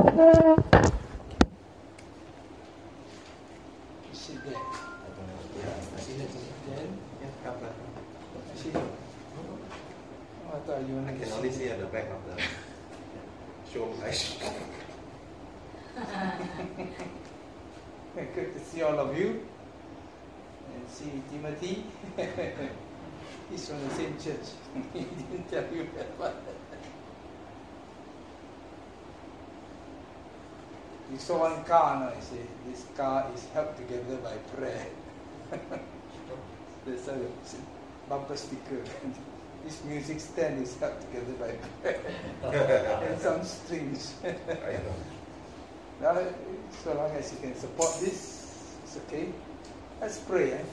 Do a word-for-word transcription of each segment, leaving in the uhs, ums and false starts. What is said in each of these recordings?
Sit there. Sit there. Then, yeah, up I see. Oh, I thought you wanted I can to only sit. see at the back of the show flash. Good to see all of you. And see Timothy. He's from the same church. He didn't tell you that one. You saw one car, no? I say, this car is held together by prayer. There's a bumper sticker. This music stand is held together by prayer. And some strings. I know. Now, so long as you can support this, it's okay. Let's pray. Eh?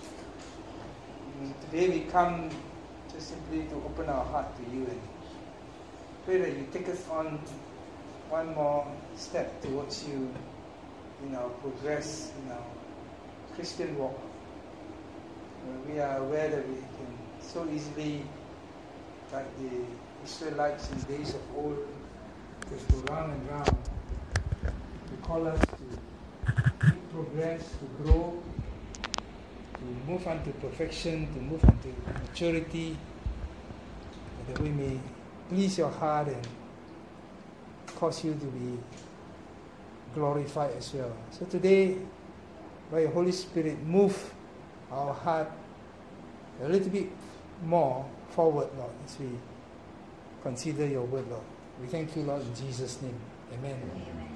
Today we come just simply to open our heart to you and pray that you take us on one more step towards you in our progress, in our Christian walk. We are aware that we can so easily, like the Israelites in the days of old, just go round and round. To call us to progress, to grow, to move on to perfection, to move on to maturity, that we may please your heart and cause you to be glorified as well. So today, by your Holy Spirit, move our heart a little bit more forward, Lord, as we consider your word, Lord. We thank you, Lord, in Jesus' name. Amen. Amen.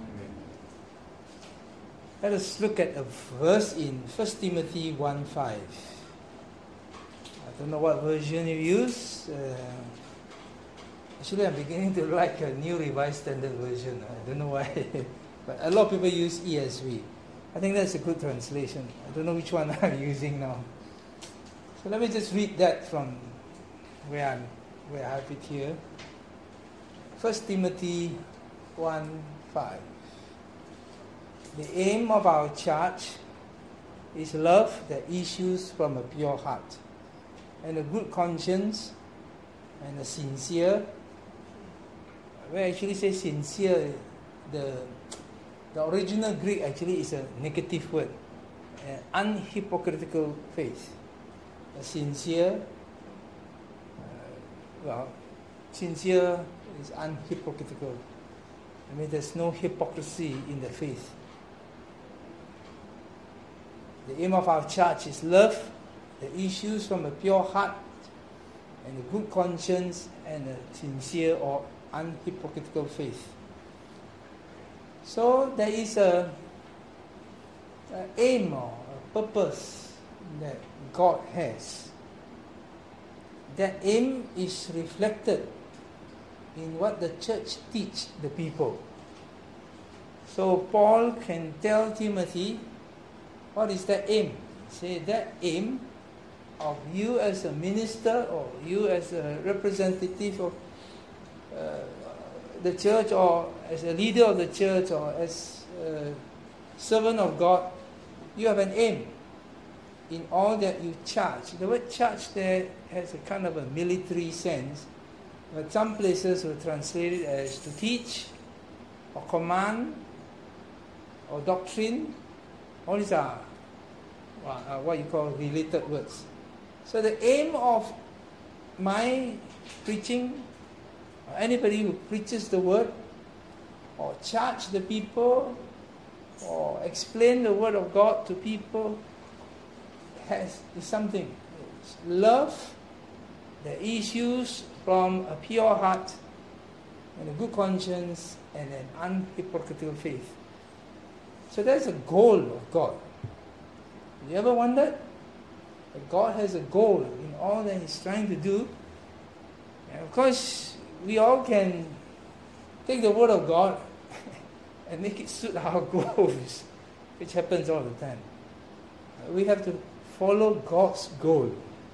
Let us look at a verse in First Timothy one five. I don't know what version you use. Uh, actually, I'm beginning to like a New Revised Standard Version. I don't know why. But a lot of people use E S V. I think that's a good translation. I don't know which one I'm using now. So let me just read that from where, I'm, where I have it here. First Timothy one five. The aim of our charge is love that issues from a pure heart, and a good conscience, and a sincere. Where I actually say sincere, the, the original Greek actually is a negative word, an unhypocritical faith. A sincere, uh, well, sincere is unhypocritical. I mean, there's no hypocrisy in the faith. The aim of our church is love that issues from a pure heart and a good conscience and a sincere or unhypocritical faith. So there is a, a aim or a purpose that God has. That aim is reflected in what the church teach the people. So Paul can tell Timothy, what is that aim? Say that aim of you as a minister or you as a representative of uh, the church or as a leader of the church or as a servant of God, you have an aim in all that you charge. The word charge there has a kind of a military sense, but some places will translate it as to teach or command or doctrine. All these are uh, what you call related words. So the aim of my preaching, or anybody who preaches the word, or charge the people, or explain the word of God to people, has is something. It's love that issues from a pure heart and a good conscience and an unhypocritical faith. So that's a goal of God. You ever wondered that God has a goal in all that He's trying to do? And of course, we all can take the Word of God and make it suit our goals, which happens all the time. We have to follow God's goal.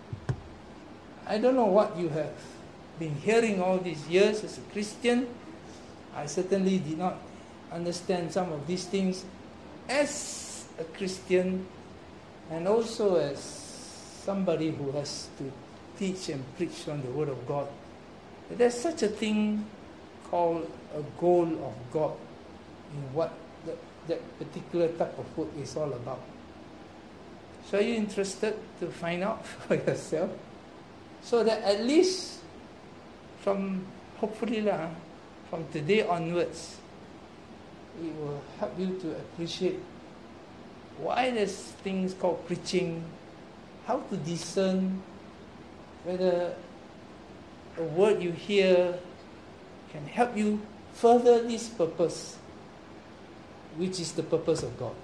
I don't know what you have been hearing all these years as a Christian. I certainly did not understand some of these things as a Christian and also as somebody who has to teach and preach from the Word of God. There's such a thing called a goal of God in what that, that particular type of work is all about. So are you interested to find out for yourself? So that at least from, hopefully lah, from today onwards, it will help you to appreciate why there's things called preaching, how to discern whether a word you hear can help you further this purpose, which is the purpose of God.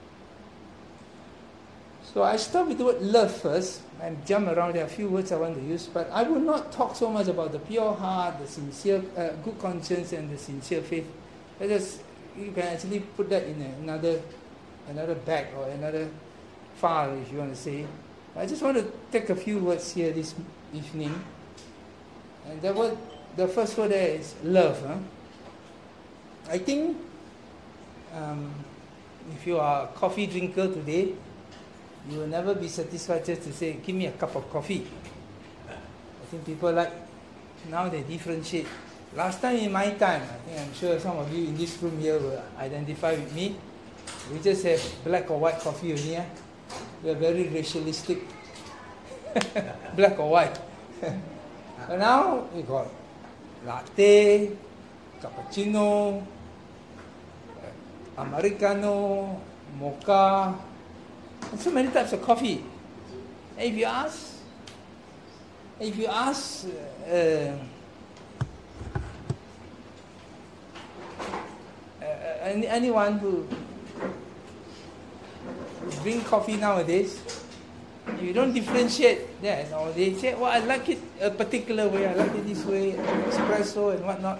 So I start with the word love first, and jump around. There are a few words I want to use, but I will not talk so much about the pure heart, the sincere, uh, good conscience, and the sincere faith. Because you can actually put that in another, another bag or another file, if you want to say. I just want to take a few words here this evening, and the word, the first word there is love. Huh? I think um, if you are a coffee drinker today, you will never be satisfied just to say, give me a cup of coffee. I think people like, now they differentiate. Last time in my time, I think I'm sure some of you in this room here will identify with me. We just have black or white coffee only. Eh? We are very racialistic. Black or white. But now we got latte, cappuccino, Americano, mocha, and so many types of coffee. And if you ask, if you ask uh, uh, any, anyone who drink coffee nowadays, you don't differentiate that. Or they say, well, I like it a particular way, I like it this way, espresso and whatnot.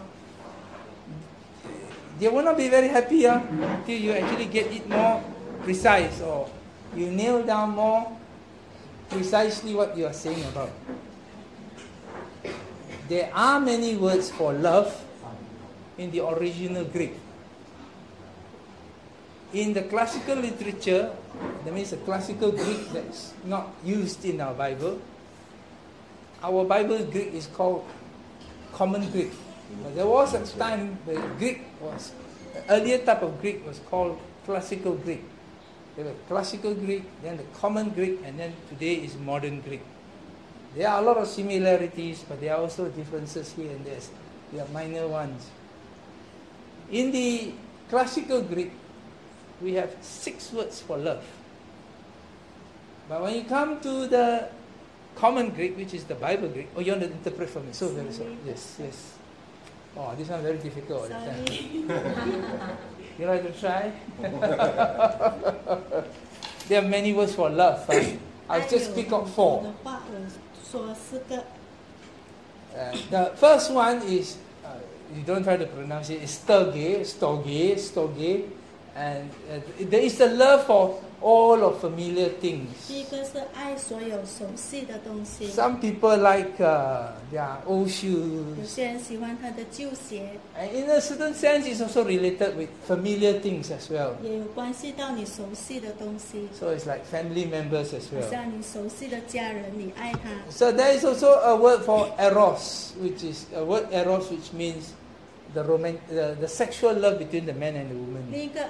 They will not be very happy uh, until you actually get it more precise, or you nail down more precisely what you are saying about. There are many words for love in the original Greek. In the classical literature, that means the classical Greek that's not used in our Bible, our Bible Greek is called Common Greek. But there was a time the Greek was, the earlier type of Greek was called Classical Greek. There were Classical Greek, then the Common Greek, and then today is Modern Greek. There are a lot of similarities, but there are also differences here and there. There are minor ones. In the Classical Greek, we have six words for love. But when you come to the Common Greek, which is the Bible Greek, oh, you want to interpret for me? So very sorry. Yes, yes. Oh, this one very difficult. You like to try? There are many words for love. Huh? I'll just pick up four. Uh, the first one is, uh, you don't try to pronounce it, it's storge, storge, storge. And uh, there is a love for all of familiar things. Some people like uh, their old shoes. And in a certain sense, it's also related with familiar things as well. So it's like family members as well. So there is also a word for eros, which is a word eros, which means the roman, the, the sexual love between the man and the woman.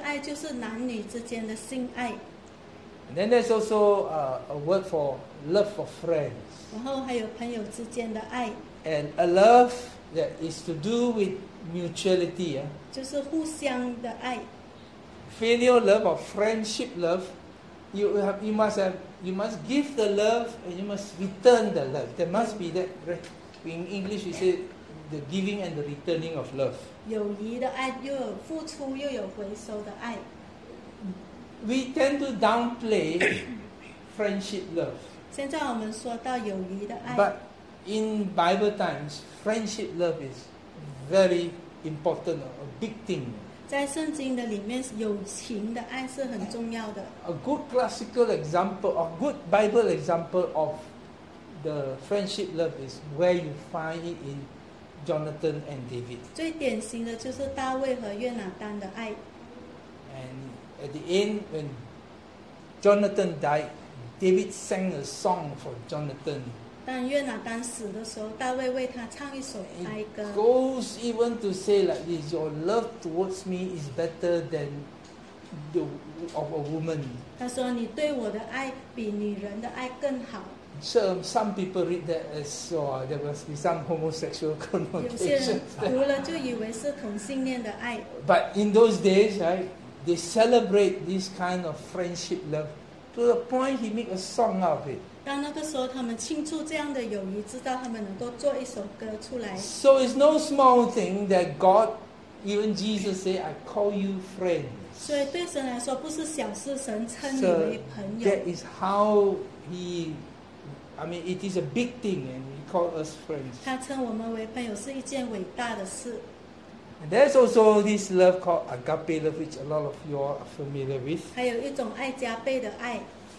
And then there's also uh, a word for love for friends. And a love that is to do with mutuality. Eh? Filial love or friendship love, you have, you must have, you must give the love and you must return the love. There must be that. In English, we say the giving and the returning of love. We tend to downplay friendship love. But in Bible times, friendship love is very important, a big thing. A good classical example, a good Bible example of the friendship love is where you find it in Jonathan and David. And at the end, when Jonathan died, David sang a song for Jonathan. 但约拿单死的时候，大卫为他唱一首哀 It 歌。 goes even to say like this: Your love towards me is better than the of a woman. 他说：“你对我的爱比女人的爱更好。” So some people read that as oh, there must be some homosexual 有些人 connotations. 读了就以为是同性恋的爱， But in those days, right, they celebrate this kind of friendship love to the point he make a song out of it. 当那个时候他们庆祝这样的友谊，知道他们能够做一首歌出来。 So it's no small thing that God, even Jesus said, I call you friends. 所以对神来说不是小事，神称你 So 为朋友。 that is how he, I mean, it is a big thing and he called us friends. 他称我们为朋友是一件伟大的事。 And there's also this love called agape love, which a lot of you all are familiar with. 还有一种爱加倍的爱，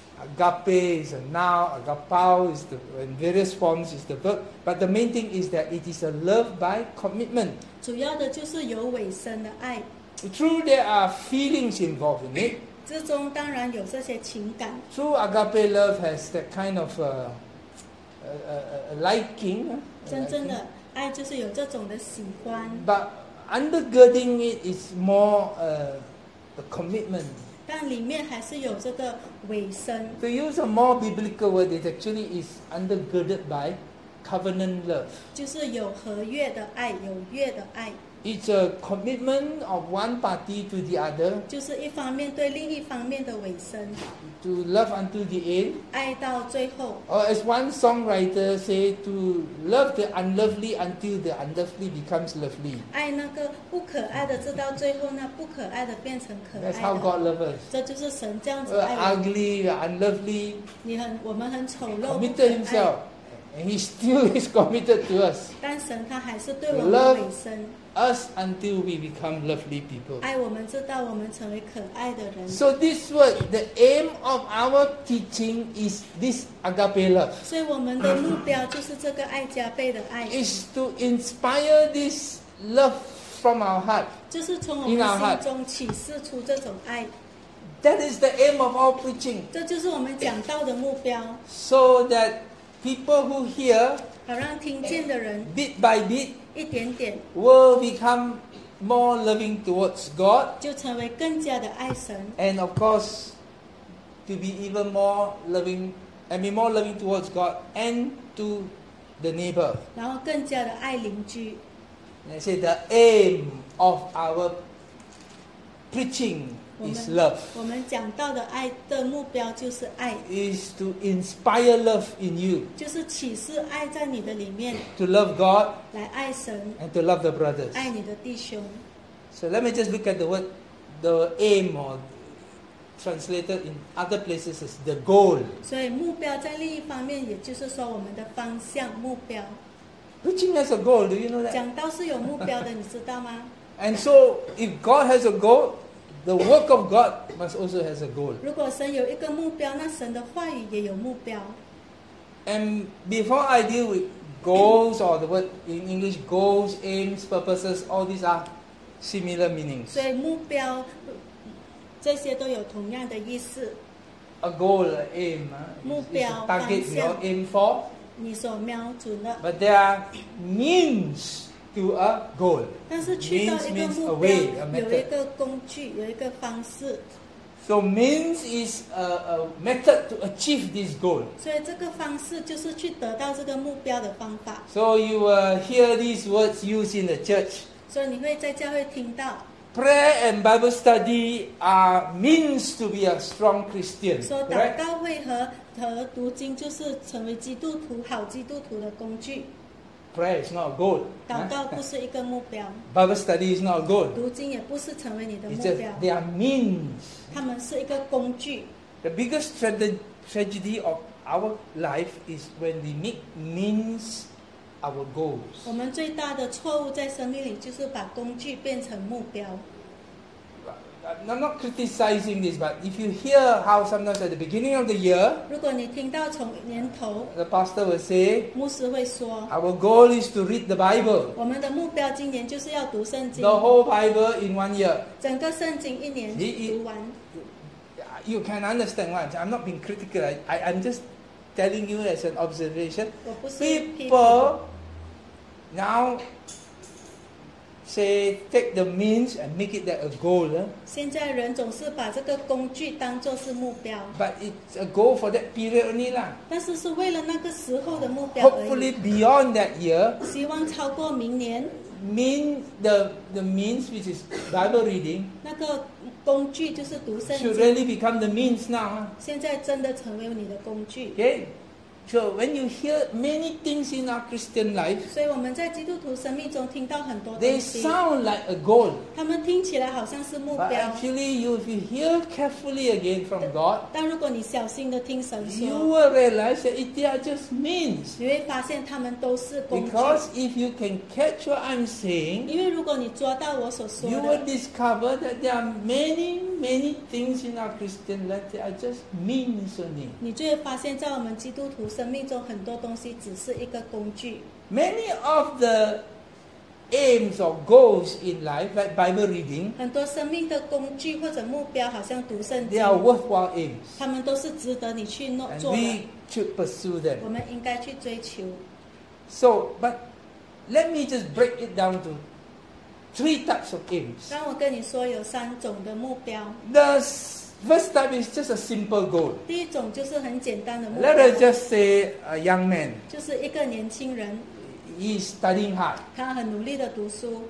Agape is a noun, agapao is the, in various forms is the verb. But the main thing is that it is a love by commitment. 主要的就是有委身的爱， True, there are feelings involved in it. 之中当然有这些情感。 True, agape love has that kind of uh, uh, uh, uh, liking. uh, 真正 liking. 的爱就是有这种的喜欢， But undergirding it is more uh, a commitment. 但里面还是有这个委身。 To use a more biblical word, it actually is undergirded by covenant love. 就是有合约的爱，有约的爱， It's a commitment of one party to the other 就是一方面对另一方面的委身， to love unto the end. 爱到最后。 Or as one songwriter say, to love the unlovely until the unlovely becomes lovely. 爱那个不可爱的，直到最后那不可爱的变成可 That's 爱 how 的。 God loves us. 这就是神这样子 We're 爱我们。 ugly, we're unlovely, 你很，我们很丑陋，不可 committed 爱 himself. And he still is committed to us. 但神他还是对我 Love 们委身， Us until we become lovely people. 爱我们，直到我们成为可爱的人。 So this word, the aim of our teaching is this agape love. 所以我们的目标就是这个爱加倍的爱， Is to inspire this love from our heart. 就是从我 In 们 our heart. 心中启示出这种爱。 That is the aim of our preaching. 这就是我们讲道的目标， So that people who hear, 好让听见的人 bit by bit, 一点点 will become more loving towards God. 就成为更加的爱神， And of course, to be even more loving, I mean more loving towards God and to the neighbor. 然后更加的爱邻居。 And I say the aim of our preaching 我 is 们 love. 我们讲到的爱的目标就是爱， Is to inspire love in you, 就是启示爱在你的里面， to love God 来爱神， and to love the brothers. 爱你的弟兄。 So let me just look at the word, the aim, or translated in other places as the goal. 所以目标在另一方面，也就是说我们的方向目标。 Preaching has a goal, do you know that? 讲道是有目标的，你知道吗？ And so if God has a goal, the work of God must also has a goal. 如果神有一个目标，那神的话语也有目标。 And before I deal with goals, or the word in English, goals, aims, purposes, all these are similar meanings. 所以目标这些都有同样的意思。 A goal, an aim, uh, is- is a 目标， target we all 方向。 aim for, 你所瞄准的， but there are means to a goal. 但是去到 Means 一个 means a 目 way, 标 a 有一 method. 个工具，有一个方式， So means is a, a method to achieve this goal. 所以这个方式就是去得到这个目标的方法。 So you uh, hear these words used in the church. 所以你会在教会听到 Prayer and Bible study are means to be a strong Christian. 说祷 Right? 告会和和读经就是成为基督徒好基督徒的工具。 Prayer is not a goal. 祷 huh? 告不是一个目标， Bible study is not a goal. 读经也不是成为你的 It's 目 just 标， they are means. 他们是一个工具。 The biggest tra- tragedy of our life is when we make means our goals. 我们最大的错误在生命里就是把工具变成目标。 I'm not criticizing this, but if you hear how sometimes at the beginning of the year, 如果你听到从年头， the pastor will say, 牧师会说， our goal is to read the Bible, 我们的目标今年就是要读圣经 the，whole Bible in one year. 整个圣经一年 He- he- 读完。 You can understand why I'm, I'm not being critical. I, I, I'm just telling you as an observation. 我不是批评。 People now say take the means and make it that a goal. eh? 现在人总是把这个工具当作是目标， But it's a goal for that period only lah. 但是是为了那个时候的目标而 Hopefully 已。 beyond that year, 希望超过明年， mean the the means which is Bible reading 那个工具就是读圣 should 经， really become the means now. ah. 现在真的成为你的工具。 Okay? So when you hear many things in our Christian life, 所以我们在基督徒生命中听到很多 they 东西， sound like a goal. 他们听起来好像是目 But 标， actually, you, if you hear carefully again from God, 但如果你小心的听神 you 说， will realize that it, they are just means. 你会发现他们都是工具。 Because if you can catch what I'm saying, 因为如果你抓到我所说 you will 的， discover that there are many, many things in our Christian life that are just means only. 你就会发现，在我们基督徒生命中，很多东西只是一个工具。 Many of the aims or goals in life, like Bible reading, 很多生命的工具或者目标，好像读圣 they 经， are worthwhile aims. 他们都是值得你去弄 And 做的。 we should pursue them. 我们应该去追求。 So, but let me just break it down to three types of aims. 刚我跟你说有三种的目标， The s- first type is just a simple goal. 第一种就是很简单的目 Let 标， us just say a young man, 就是一个年轻人， he is studying hard. 他很努力的读书，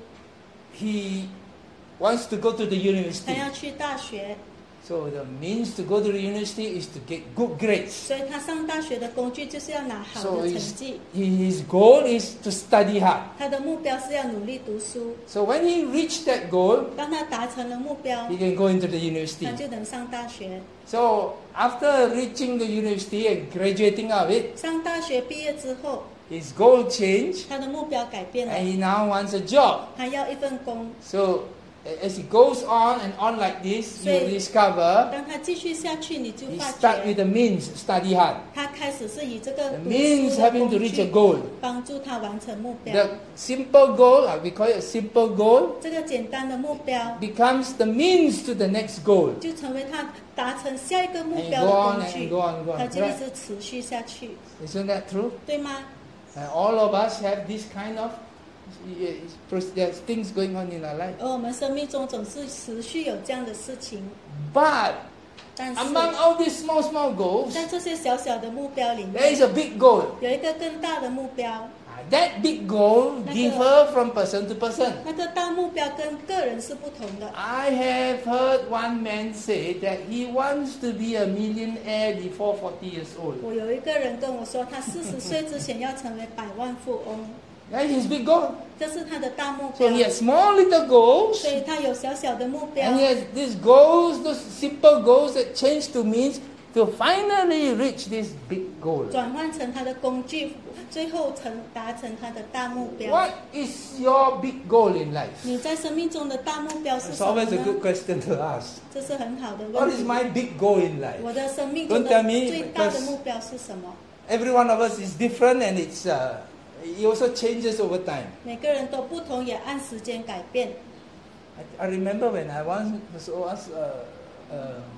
He wants to go to the 他 university. 要去大学， So the means to go to the university is to get good grades. 所以他上大学的工具就是要拿好 So 的成 his, 绩。 his goal is to study hard. 他的目标是要努力读书。 So when he reached that goal, 当他达成了目标， he can go into the 他 university. 就能上大学。 So after reaching the university and graduating out of it, 上大学毕业之后， his goal changed 他的目标改变 and 了， he now wants a job. 他要一份工。 So as he goes on and on like this, you So- discover 当他继续下去，你就 he 发 start with 觉 the means, study hard. 他开始是以这个 The 读 means 书的 having to 工 reach a 具 goal. 帮助他完成目标。 The simple goal, uh, we call it a simple goal, 这个简单的目标 becomes the means to the next goal. 就成为他达成下一个目 And 标 go 的 on 工 and 具 go on and go，on. 他就一 Right. 直持续下去， Isn't that true? 对吗？ And all of us have this kind of uh, there's things going on in our life. 而我们生命中总是持续有这样的事情， But 但是 among all these small, small goals, 在这些小小的目标里 there 面， is a big goal. 有一个更大的目标。 Uh, That big goal 那个- differ from person to person. 那个大目标跟个人是不同的。 I have heard one man say that he wants to be a millionaire before forty years old. 我有一个人跟我说，他四十岁之前要成为百万富翁， That's his big goal. 这是他的大目 So 标。 he has small little goals, 所以他有小小的目标 and，he has these goals, those simple goals that change to means to finally reach this big goal. 转换成他的工具，最后成达成他的大目标。 What is your big goal in life? 你在生命中的大目标是 It's 什么 always a 呢 good？question to ask. 这是很好的 What 问 is 题。 my big goal in life? 我的生命中 Don't 的 tell me, 最大的 because- 目标是什么？ Every one of us is different, and it's uh, it also changes over time. 每个人都不同，也按时间改变。 I, I remember when I once was asked, uh,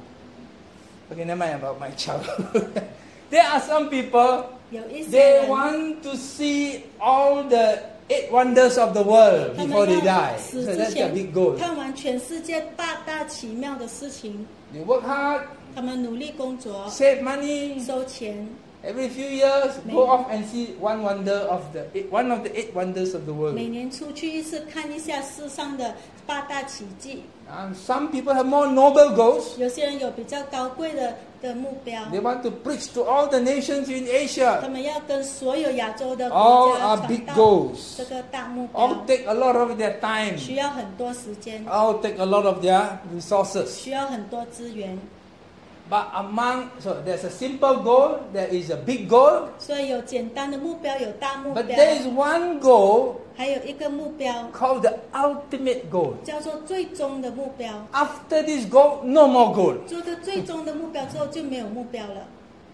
uh, okay, never mind about my childhood. There are some people, 有一些 they 人， want to see all the eight wonders of the world 他 before 们 they 要 die. 死 So 之 that's their 前 big goal. 看完全世界大大奇妙的事情， They work hard, 他们努力工作， save money. 收钱， Every few years, May- go off and see one wonder of the eight, one of the eight wonders of the world. 每年出去一次看一下世上的八大奇迹。 And some people have more noble goals. 有些人有比较高贵的的目标， They want to preach to all the nations in 他 Asia. 们要跟所有亚洲的 All 国家 are 传 big 道。 goals. 这个大目 All 标 take a lot of their time. 需要很多时间， All take a lot of their resources. 需要很多资源。 But among, so there's a simple goal, there is a big goal, 所以有简单的目标，有大目 but 标， there is one goal 还有一个目标 called the ultimate goal. 叫做最终的目标。 After this goal, no more goal. 做个最终的目标之后就没有目标了，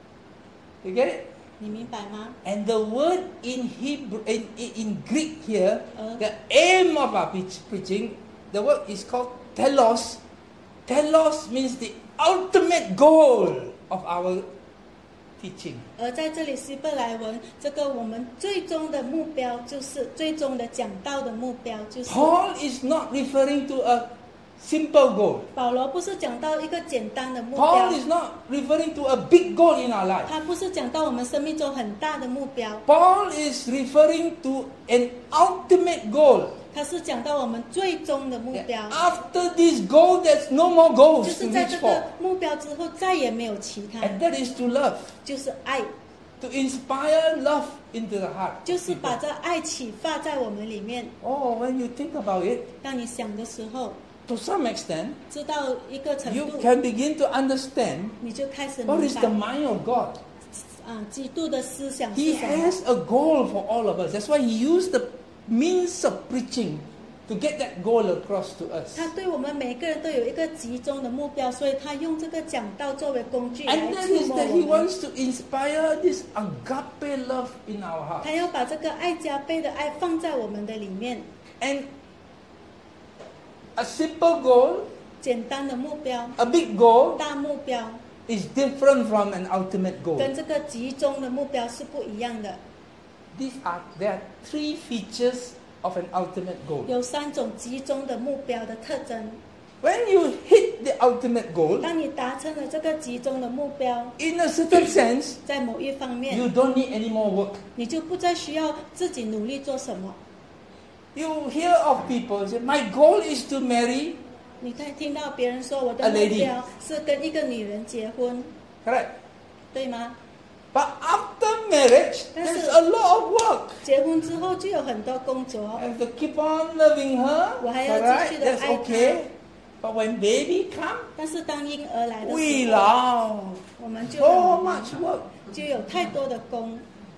You get it? 你明白吗？ And the word in Hebrew, in, in, in Greek here, Uh. the aim of our preach, preaching, the word is called telos. Telos means the ultimate goal of our teaching. 而在这里希伯来文，这个我们最终的目标就是最终的讲道的目标就是。 Paul is not referring to a simple goal. 保罗不是讲到一个简单的目 Paul 标， is not referring to a big goal in our life. 他不是讲到我们生命中很大的目标， Paul is referring to an ultimate goal. 他是讲到我们最终的目 That 标， after this goal, there's no more 就 goals 是 to 在 reach 这 for. 个目标之后再也没有其他， And that is to love, 就是爱， to inspire love into the heart. 就是把这爱启发在我们里面。 Oh, when you think about it, 当你想的时候， to some extent, 知道一个程 you 度， can begin to understand 你就开始 what 明 is the 白 mind of God. 啊，基督的思想 He 是什么。 has a goal for all of us. That's why he used the means of preaching to get that goal across to us. 他对我们每个人都有一个集中的目标，所以他用这个讲道作为工具来 And that 触 is 摸 that 我 he 们。 wants to inspire this agape love in our heart. 他要把这个爱加倍的爱放在我们的里面。 And a simple goal, 简单的目标、 a big goal, 大目标， is different from an ultimate goal. 跟这个集中的目标是不一样的。 These are there are three features of an ultimate goal. 有三种集中的目标的特征。 When you hit the ultimate goal, 当你达成了这个集中的目标， in a certain sense, 在某一方 you 面， don't need any more work. 你就不再需要自己努力做什么。 You hear of people say, "My goal is to marry." 你可以听到别人说，我的 A 目 lady. 标是跟一个女人结婚， Correct. 对吗？ But after marriage, That's there's it. a lot of work. 结婚之后就有很多工作 I，have to keep on loving her. 我还要继 Alright, 续地 that's 爱她。 okay. But when baby come, 但是当婴儿来的 we 时候， love 我们就 so 很 much work. 就有太多的工。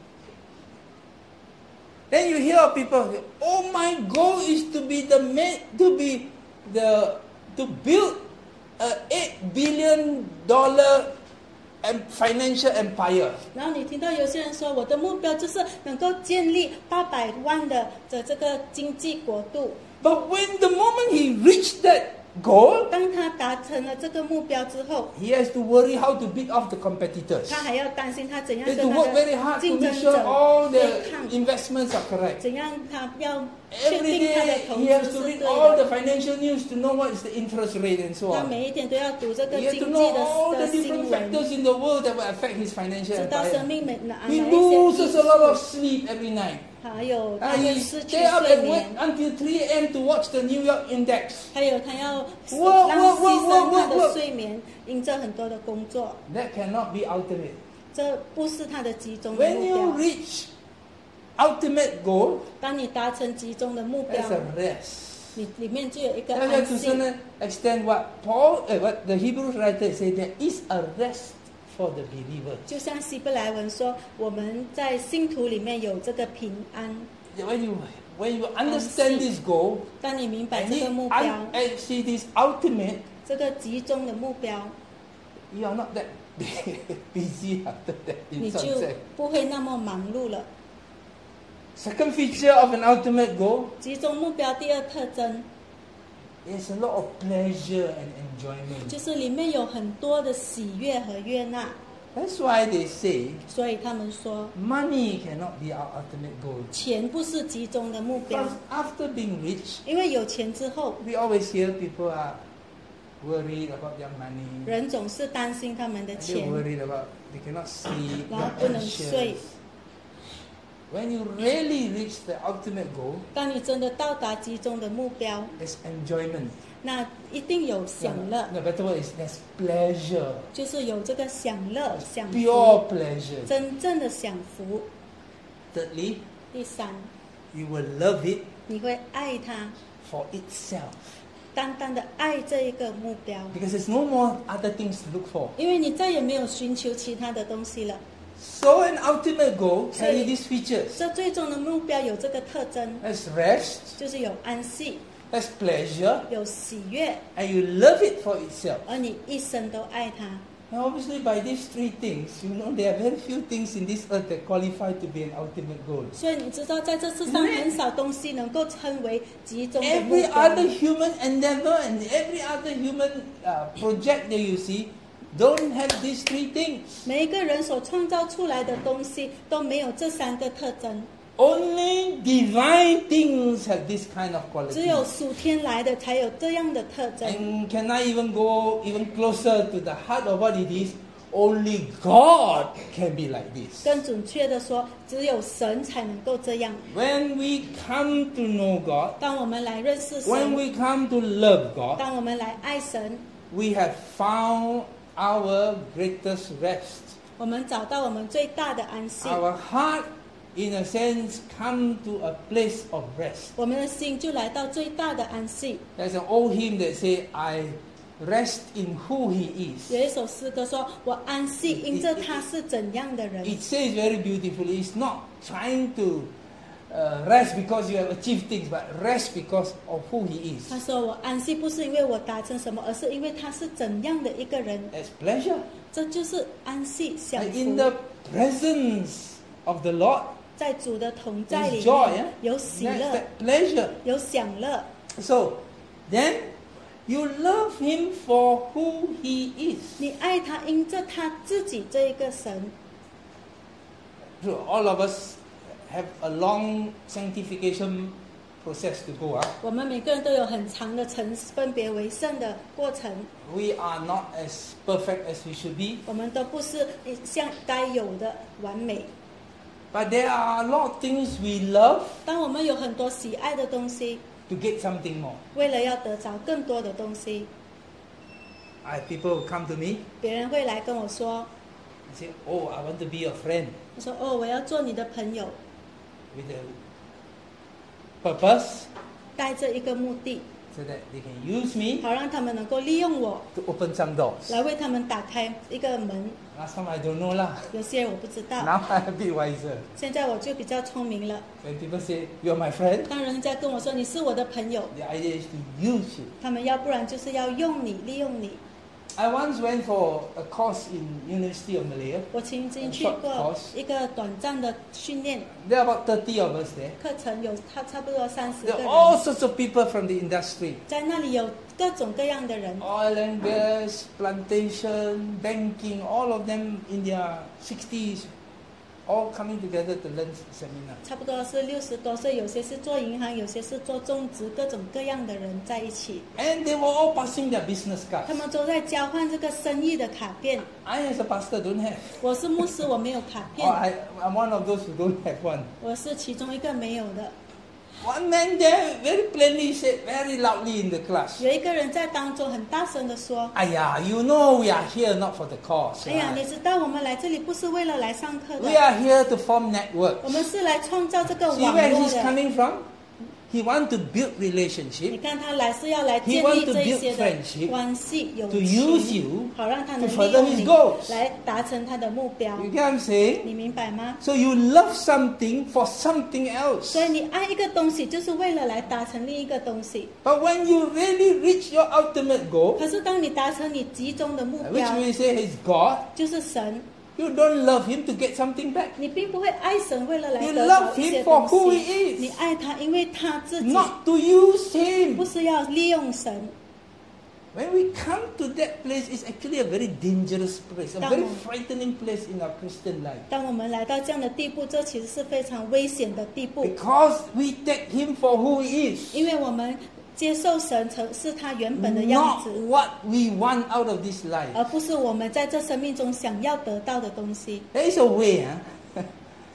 Then you hear of people say, "Oh, my goal is to be the man, to be the to build a eight billion dollar and financial empire." 然后你听到有些人说，我的目标就是能够建立八百万的的这个经济国度。 But when the moment he reached that goal, 当他达成了这个目标之后， he has to worry how to beat off the competitors. 他还要担心他怎 He 样 has 跟 to 他 work very 的 hard to 竞 make 争 sure 者 all 对 the 抗， investments are correct. 怎样他要确 Every 定他的 day 投 he has 资 to 是 read 对 all the 的。 financial news to know what is the interest rate and so 他 on. 每一天都要读这个 He has 经 to 济 know 的 all the 的 different 新闻， factors in the world that will affect his financial 知道生 empire. 命每哪哪 He 一些 loses 因 a lot of 素， sleep every night. 还有 And 他会 he 失去 stay up 睡 and wait 眠， until three a.m. to watch the New York index. 还有他要 Work, 让 work, 牺 work, 牲 work, 他 work, 的 work. 睡眠，因着很多的工作， That cannot be ultimate. 这不是他的集中的 When 目 you 标。 reach ultimate goal, 当你达成集中的目标 there's，a rest. 你里面就有一个 That's why 安 to 息。 some extent what Paul, uh, what the Hebrews writer say, there is a rest for the believer. 就像希伯来文说，我们在信徒里面有这个平安。 When you when you understand this goal 当你明白 and 这 it, 个目标， un- and see this ultimate, 这个集中的目标， you are not that busy after that 你 in 就 some sense. 不会那么忙碌了。 Second feature of an ultimate goal 集中目标第二特征 is a lot of pleasure and enjoyment. 就是里面有很多的喜悦和悦纳， That's why they say 所以他们说， money cannot be our ultimate goal. 钱不是集中的目标 Because，after being rich, 因为有钱之后， we always hear people are worried about their money. 人总是担心他们的 And they're 钱， worried about they cannot sleep, 然后 they're 不能睡。 anxious. When you really reach the ultimate goal, 当你真的到达集中的目标， there's enjoyment. 那一定有享乐， The better word is there's pleasure. 就是有这个享乐、享福， Pure pleasure. 真正的享福。 Thirdly, 第三， you will love it 你会爱它， for itself. 单单的爱这一个目标， Because there's no more other things to look for. 因为你再也没有寻求其他的东西了。 So an ultimate goal carry So- these features. 这最终的目标有这个特征， There's rest, 就是有安息， there's pleasure, 有喜悦， and you love it for itself. 而你一生都爱它。 Now obviously by these three things, you know, there are very few things in this earth that qualify to be an ultimate goal. 所以你知道，在这世上很少东西能够称为集中的目 Every 标。 other human endeavor and every other human uh, project that you see don't have these three things. 每一个人所创造出来的东西都没有这三个特征， Only divine things have this kind of 只有 quality. 属天来的才有这样的特征。 And can I even go even closer to the heart of what it is? Only God can be like this. 更准确的说，只有神才能够这样。 When we come to know God, 当我们来认识 when 神， we come to love God, 当我们来爱神， we have found our greatest rest. 我们找到我们最大的安息， Our heart, in a sense, come to a place of rest. 我们的心就来到最大的安息。 There's an old hymn that says, I rest in who He 有 is. 一首诗歌说：“我安息，因着他是怎样的人。” It says very beautifully, it's not trying to uh, rest because you have achieved things, but rest because of who He 他 is. 说：“我安息不是因为我达成什么，而是因为他是怎样的一个人。 That's pleasure. ” 这就是安息享 And in 福。 the presence of the Lord, 在主的同在 there's 里 joy. 面 eh? 有喜 That's 乐， that pleasure. 有享乐。 So, then you love Him for who He is. 你爱他，因着他自己这一个神。 So all of us have a long sanctification process to go. Huh? 我们每个人都有很长的成分别为圣的过程， We are not as perfect as we should be, 我们都不是像该有的完美。 but there are a lot of things we love 当我们有很多喜爱的东西， to get something more. 为了要得着更多的东西， I have people who come to me 别人会来跟我说 and say, "Oh, I want to be your friend," 他说：“哦，我要做你的朋友， with a purpose 带着一个目的， so that they can use me 好让他们能够利用我 to open some doors. 来为他们打开一个门。 Last time I don't know lah. 有些人我不知道， Now I'm a bit wiser. 现在我就比较聪明了。 When people say you're my friend, 当人家跟我说你是我的朋友， the idea is to use you. 他们要不然就是要用你，利用你。 I once went for a course in University of Malaya. 我曾经去 Short 过 course. 一个短暂的训练 There are about thirty of us there. 课程，有差差不多三十 There 个 are all 人， sorts of people from the industry. 在那里有各种各样的人， Oil and gas, plantation, banking, all of them in their sixties, all coming together to learn seminar. 差不多是六十多岁，有些是做银行，有些是做种植，各种各样的人在一起， And they were all passing their business 他 cards. 们都在交换这个生意的卡片。 I as a pastor don't have. 我是牧师，我没有卡 Or 片， I, I'm one of those who don't have one. 我是其中一个没有的。 One man there very plainly said very loudly in the class, 有一个人在当中很大声的说 Aya, you know we are here not for the cause. 哎呀， right? 你知道我们来这里不是为了来上课的， We are here to form 我 networks. 们是来创造这个 See 网 where 络 he's 的。 coming from? He wants to build 你 relationship, 看他来是要来 He 建 want 立 to 这一 build 些的 friendship, 关系、友 to use 情， you 好让他能 to 利 further 用 his 你 goals. 来达成他的目标。 You get what I'm saying? 你明白吗？ So you love something for something else. 所以你爱一个东西，就是为了来达成另一个东西。 But when you really reach your ultimate goal, 可是当你达成你集中的目 which 标， we say is God, 就是神， you don't love Him to get something back. 你并不会爱神为了来 You 得 love 到一些 him for 东 who 西 he，is 你爱他，因为他自己， Not to use 不 Him. 是要利用神。 When we come to that place, it's actually a very dangerous place, a very Tama. frightening place in our Christian life. 当我们来到这样的地步，这其实是非常危险的地步， Because we take Him for who He is. 因为我们接受神成是他原本的样 Not 子， what we want out of this life. 而不是我们在这生命中想要得到的东西。 There is a way huh,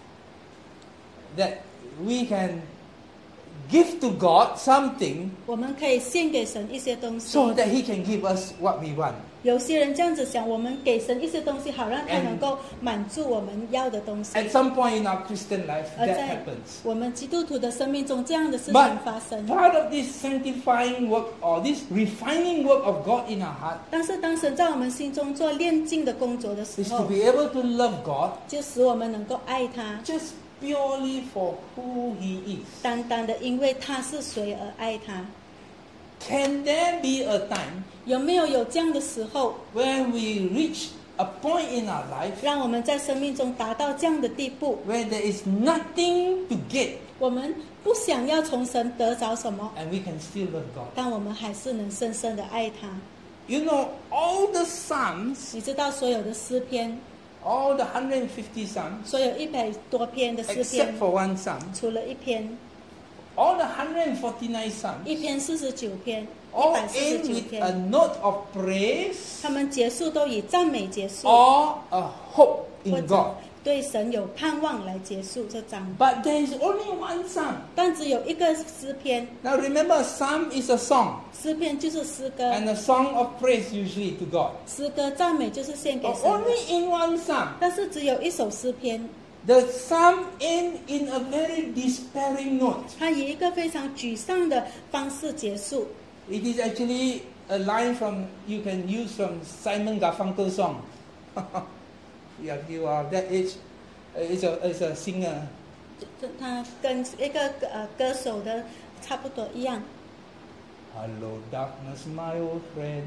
that we can give to God something 我们可以献给神一些东西。 so that He can give us what we want. 有些人这样子想，我们给神一些东西，好让他 And- 能够满足我们要的东西。 At some point in our Christian life, 而 that 在 happens. 我们基督徒的生命中，这样的事 But 情发生。 part of this sanctifying work or this refining work of God in our heart 但是当神在我们心中做炼净的工作的时 is to 候， be able to love God 就使我们能够爱他， just purely for who He is. 单单的因为他是谁而爱他。 Can there be a time 有没有有这样的时候， when we reach a point in our life 让我们在生命中达到这样的地步， where there is nothing to get 我们不想要从神得着什么， and we can still love God? 但我们还是能深深的爱他。 You know, all the Psalms, 你知道所有的诗篇， all the one hundred fifty Psalms, 所有一百多篇的诗 except 篇， for one Psalm, 除了一篇， all the one hundred forty-nine Psalms, 一篇四十九篇，一 all 百四十 end 九 with a 篇， note of praise 他们结束都以赞美结束， or a hope 或 in 者 God. 对神有盼望来结束这章。 But there is only one Psalm. 但只有一个诗篇， Now remember, a Psalm is a song, 诗篇就是诗歌， and a song of praise usually to God. 诗歌赞美就是献给 But 神的。 only in one Psalm. 但是只有一首诗篇， The psalm end in a very despairing note. 它以一个非常沮丧的方式结束。 It is actually a line from you can use from Simon Garfunkel's song. If you are that age, uh, it's a it's a singer. 这它跟一个呃歌手的差不多一样。 Hello, darkness, my old friend.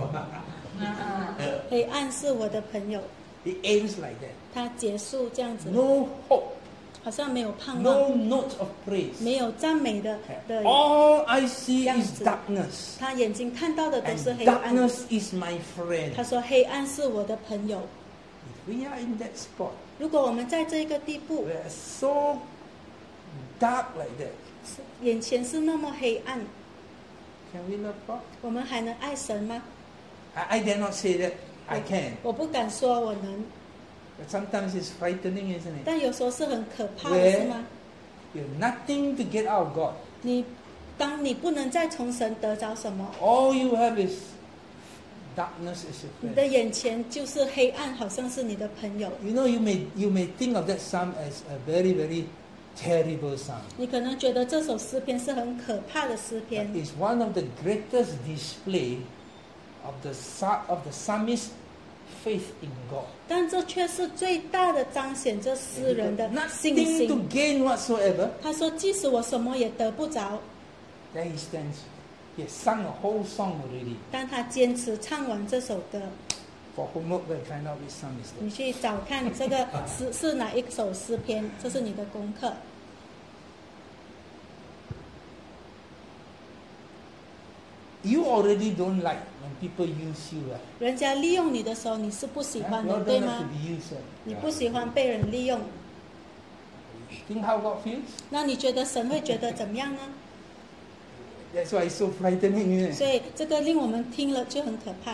黑暗是我的朋友， It ends like that. 它结束这样子， No hope, 好像没有盼 no 望， note of praise. 没有赞美的的。 All I see 样 is 子。 darkness, 他眼睛看到的都 and 是黑暗。 darkness is my friend. 他说黑暗是我的朋友。 If we are in that spot, 如果我们在这个地步 we，are so dark like that. 眼前是那么黑暗， Can we love God? 我们还能爱神吗？ I, I dare not say that I can, 我不敢说我能， but sometimes it's frightening, isn't it? 但有时候是很可怕的， Where 是吗？ You have nothing to get out of God. 你当你不能再从神得着什么， All you have is darkness is your 你 friend. 的眼前就是黑暗，好像是你的朋友。 You know, you may you may think of that psalm as a very very terrible psalm. 你可能觉得这首诗篇是很可怕的诗 But 篇， it's one of the greatest display of the psa- of the psalmist's faith in God. 但这却是最大的彰显这诗人的信 Nothing to 心。 gain whatsoever. 他说：“即使我什么也得不着， There he stands. He has sung a whole song already. 但他坚持唱完这首歌。 For homework, we'll find out which psalm is that. 你去找看这个诗是哪一首诗篇，这是你的功课。 You already don't like when people use you, right? 人家利用你的时候，你是不喜 Huh? 欢 You 的， all 对 don't like 吗 to？be used. Right? 你不喜欢被人利用， Think how God feels? 那你觉得神会觉得怎么样呢？ That's why it's so frightening, isn't 所 it? 以这个令我们听了就很可怕，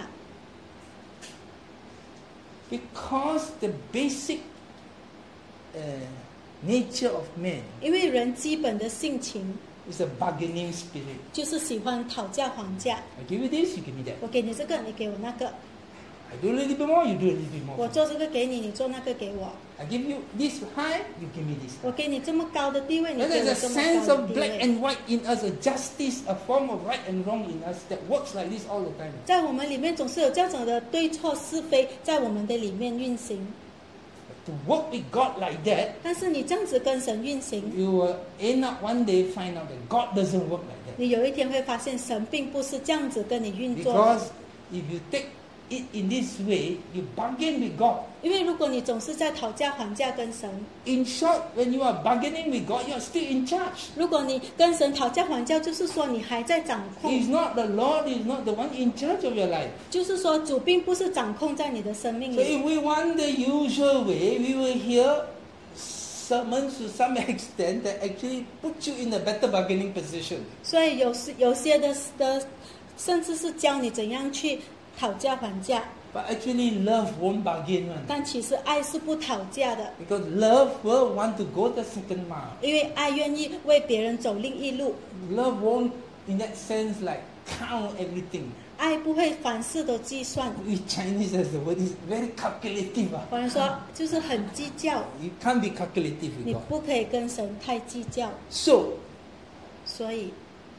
Because the basic uh, nature of man 因为人基本的性情 is a bargaining spirit. 就是喜欢讨价还价。 I give you this, you give me that. 我给你这个，你给我那个； I do a little bit more, you do a little bit more. 我做这个给你，你做那个给我。 I give you this high, you give me this 我 high. 给你这么高的地位，你 And 给 there's 我 a 这么 sense 高的 of 地 black 位。 and white in us, a justice, a form of right and wrong in us that works like this all the time. 在我们里面总是有这样子的对错是非在我们的里面运行， To work with God like that, 但是你这样子跟神运行， you will end up one day find out that God doesn't work like that. 你有一天会发现神并不是这样子跟你运作的。 Because if you take it in this way, you bargain with God. 因为如果你总是在讨价还价跟神， In short, when you are bargaining with God, you are still in charge. 如果你跟神讨价还价，就是说你还在掌控， He's not the Lord, He's not the one in charge of your life. 就是说主并不是掌控在你的生命 So 里。 if we want the usual way, we will hear sermons to some extent that actually put you in a better bargaining position. 所以有时有些的的，甚至是教你怎样去讨价还价， But actually love won't bargain one. 但其实爱是不讨价的， Because love will want to go the second mile. 因为爱愿意为别人走另一路， Love won't, in that sense, like count everything. 爱不会凡事都计算。 We Chinese, as the word is very calculative. ah. 我们说就是很计较， You can't be calculative 你 with God. 不可以跟神太计较。 So, 所以，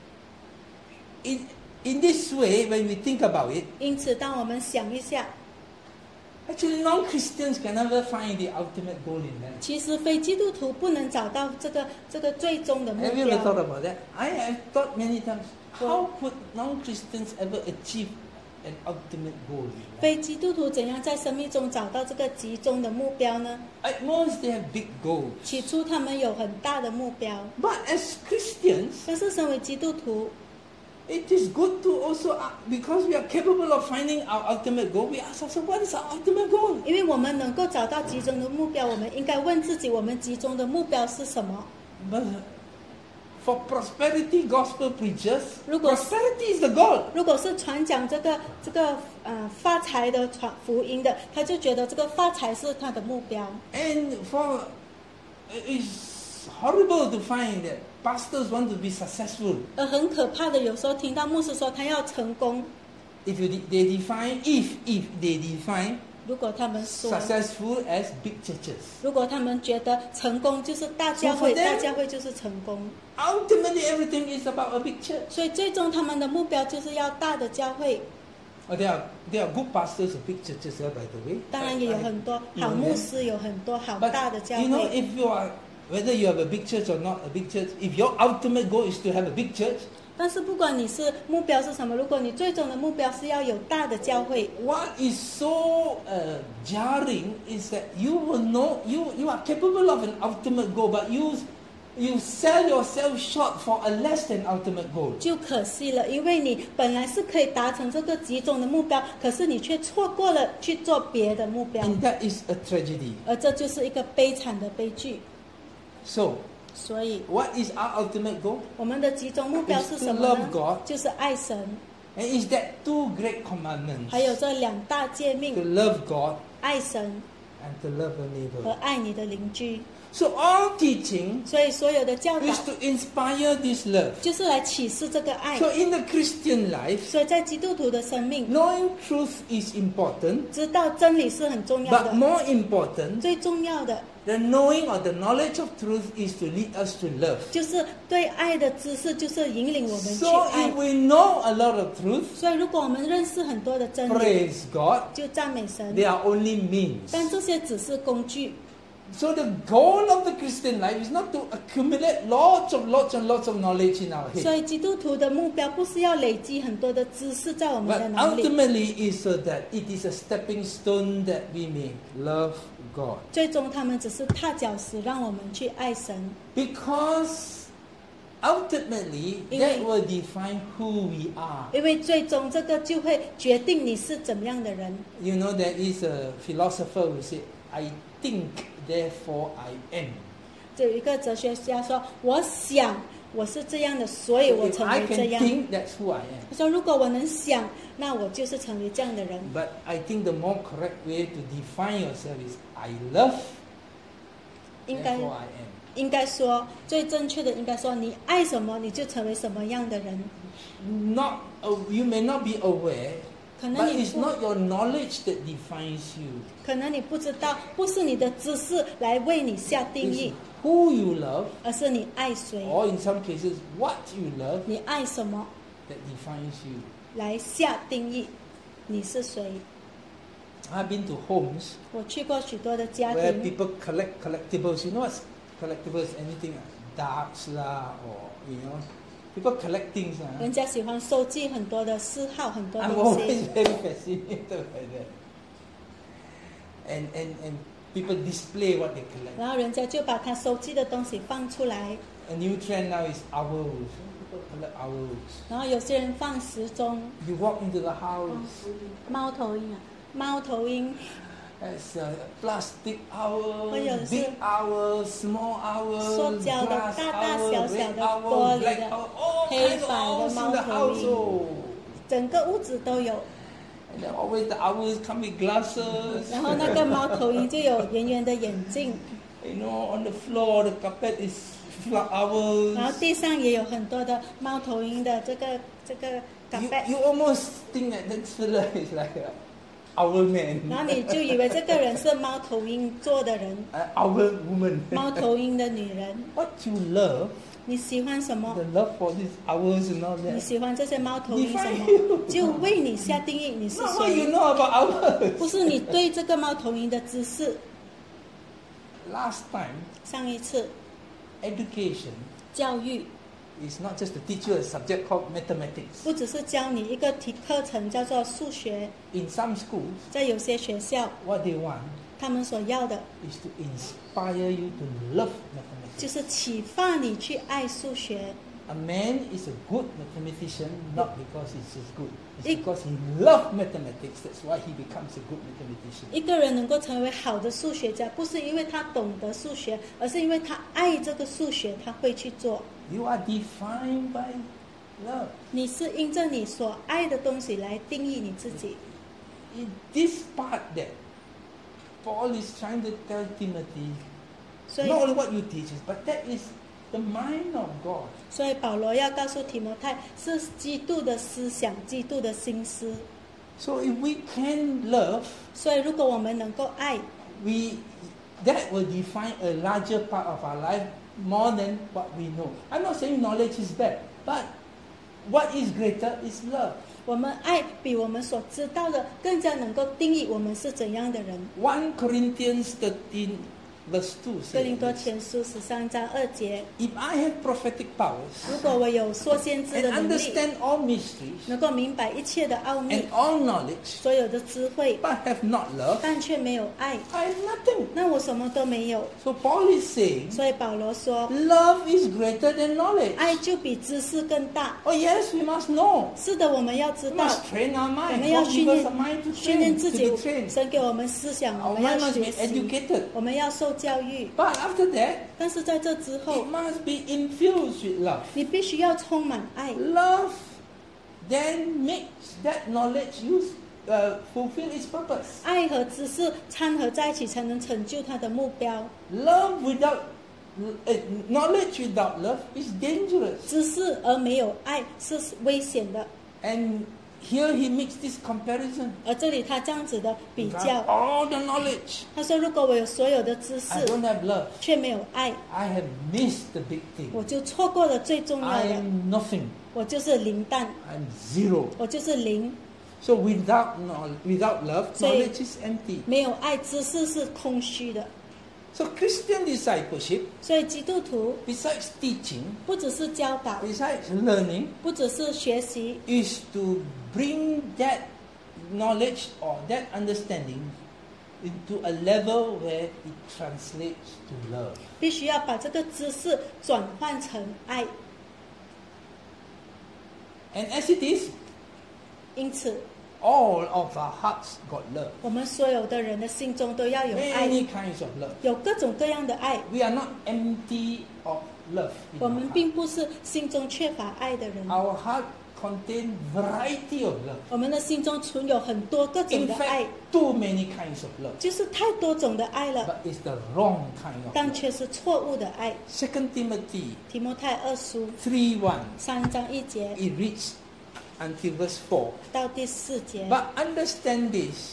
in, in this way, when we think about it, 因此当我们想一下， actually non-Christians can never find the ultimate goal in that. 其实非基督徒不能找到这个这个最终的目 Have you ever thought 标。 about that? I have thought many times, how could non-Christians ever achieve an ultimate goal in life? 非基督徒怎样在生命中找到这个集中的目标呢？ At most, they have big goals. 起初他们有很大的目标， But as Christians, 但是身为基督徒， it is good to also, uh, because we are capable of finding our ultimate goal, we ask ourselves, what is our ultimate goal? 因为我们能够找到集中的目标，我们应该问自己，我们集中的目标是什么？ But for prosperity gospel preachers, 如果- prosperity is the goal. 如果是传讲这个这个呃发财的传福音的，他就觉得这个发财是他的目标。 And for, it's horrible to find that pastors want to be successful. 而很可怕的，有时候听到牧师说他要成功， If you de- they define, if, if they define 如果他们说， successful as big churches. 如果他们觉得成功就是大教 So 会， for them- 大教会就是成功， Ultimately, everything is about a big church. 所以最终他们的目标就是要大的教会。 Oh, there are there are good pastors of big churches, uh, by the way. 当然也有很多 I- 好 you know 牧 them. 师，有很多好 But 大的教 you know, 会。 if you are, whether you have a big church or not a big church, if your ultimate goal is to have a big church, 但是不管你是目标是什么，如果你最终的目标是要有大的教会， what is so uh, jarring is that you will know you you are capable of an ultimate goal, but you you sell yourself short for a less than ultimate goal. 就可惜了，因为你本来是可以达成这个集中的目标，可是你却错过了去做别的目标， And that is a tragedy. 而这就是一个悲惨的悲剧。 So, 所以， what is our ultimate goal? 我们的集中目标是什么 Is to 呢 love God.？ 就是爱神， And is that two great commandments? 还有这两大诫 To 命： love God 爱神 and to love a 和 neighbor. 爱你的邻居。 So all teaching 所以，所有的教导 is to inspire this love. 就是来启示这个爱。 So in the Christian life, 所以在基督徒的生命， knowing truth is important, 知道真理是很重要 but 的， more important, 最重要的 the knowing or the knowledge of truth is to lead us to love. 就是对爱的知识，就是引领我们去 So 爱 if。we know a lot of truth, 所以，如果我们认识很多的真理， praise God, 就赞美神。 they are only means. 但这些只是工具。 So the goal of the Christian life is not to accumulate lots of lots and lots of knowledge in our 所 head, 以，基督徒的目标不是要累积很多的知识在我们 but 的脑里， ultimately is so that it is a stepping stone that we may love God. 最终他们只是踏脚石，让我们去爱神。 Because ultimately 因为- that will define who we are. 因为最终这个就会决定你是怎么样的人。 You know, there is a philosopher who said, I think, therefore I am. 就有一个哲学家说：“我想我是这样的，所以 So 我 if 成 I 为这 can 样。” think, that's who I am. 他说：“如果我能想，那我就是成为这样的人。 But I think the more correct way to define yourself is I love, ” 应该 therefore I am. 应该说，最正确的应该说，你爱什么，你就成为什么样的人。 Not, uh, you may not be aware, 可能 but 你 it's 不， not your knowledge that defines you. 可能你不知道，不是你的知识来为你下定 It's 义， who you love, 而是你爱谁， or in some cases, what you love 你爱什么 that defines you. 来下定义你是谁。 I've been to homes 我去过许多的家 where 庭， people collect collectibles. You know what's collectibles? Anything like darts lah, or you know, people collect things. 人 Uh. 家喜欢收集很多的嗜好，很多 I'm 东 always 西， very fascinated by that. And and and people display what they collect. 然后人家就把他收集的东西放出来， A new trend now is owls. People collect owls. 然后有些人放时钟、 You walk into the house. 猫头鹰啊，猫头鹰， There's uh, plastic owls, 或者是 big owls, small owls, 塑胶的 glass 大大 owl, 小小 red 的 owl, 玻璃 black 的 owl, all 黑 kinds of 白的 owls in 猫 the 头鹰。 household. 整个屋子都有。 And then always the owls come with glasses. 然后那个猫头鹰就有圆圆的眼镜， You know, on the floor, the carpet is full of owls. 然后地上也有很多的猫头鹰的这个这个 You, carpet， you almost think that that fella is like an owl man, 然后你就以为这个人是猫头鹰做的人， an owl woman. 猫头鹰的女人。 What you love, 你喜欢什么 the？love for these owls and all 你 that. 喜欢这些猫头鹰什 Define 么 you.？ 就为你下定义你是 Not what you 谁， know about owls. 不是你对这个猫头鹰的知识。 Last time, 上一次 education 教育 is not just to teach you a subject called mathematics. 不只是教你一个题课程叫做数学， In some schools, 在有些学校， what they want 他们所要的 is to inspire you to love mathematics. 就是启发你去爱数学。 a man is a good mathematician not because he's just good. It's Ik- because he loves mathematics. That's why he becomes a good mathematician. 一个人能够成为好的数学家，不是因为他懂得数学，而是因为他爱这个数学，他会去做。 You are defined by love. 你是因着你所爱的东西来定义你自己。 In this part that Paul is trying to tell Timothy, 所以 not only what you teach, but that is the mind of God. 所以保罗要告诉提摩太，是基督的思想，基督的心思。 So if we can love, 所以如果我们能够爱， we that will define a larger part of our life more than what we know. I'm not saying knowledge is bad, but what is greater is love. 我们爱比我们所知道的更加能够定义我们是怎样的人。 First Corinthians thirteen verse two 哥林 says, 多前书十三章二节， if I have prophetic powers 如果我有说先知 and 的能力， understand all mysteries 能够明白一切的奥秘 and，all knowledge, 所有的智慧， but have not love, 但却没有爱， I have nothing. 那我什么都没有。 So Paul is saying, 所以保罗说， love is greater than knowledge. 爱就比知识更大。 Oh yes, we must know. 是的，我们要知 We 道， must train our 我 mind. 们要 God 训 give us 练 a mind to 训练 train, 自 to 己 be trained. 神给我们思想，我 Our 们要 mind must 学 be 习， educated. 我们要受教育。 But after that, 但是在这之 it 后， must be infused with love. 你必须要充满爱， Love then makes that knowledge use, uh, fulfill its purpose. 爱和知识掺合在一起，才能成就他的目标。 Love without uh, knowledge without love is dangerous. 知识而没有爱是危险的。 And here he makes this comparison. 而这里他这样子的比 If I have 较， all the knowledge, 他说：如果我有所有的知 I 识， don't have love. 却没有爱， I have missed the big thing. 我就错过了最重要 I 的， am nothing. 我就是零蛋， I'm zero. 我就是零。 So without knowledge, without love, So- knowledge is empty. 没有爱，知识是空虚的。 So Christian discipleship, 所以基督徒 besides teaching, 不只是教导， besides learning, 不只是学习， is to bring that knowledge or that understanding into a level where it translates to love. 必须要把这个知识转换成爱。 And as it is, 因此， all of our hearts got love. 我们所有的人的心中都要有爱， Many kinds of love. 有各种各样的爱。 We are not empty of love. in 我 our 们 heart. 并不是心中缺乏爱的人， Our heart contains variety of love. 我们的心中存有很多各种 In 的爱 fact,，too many kinds of love. 就是太多种的爱了， But it's the wrong kind of 但 love. 却是错误的爱。 Second Timothy 提摩太二书 three one, 三章一节 it reads until verse four. 到第四节， But understand this.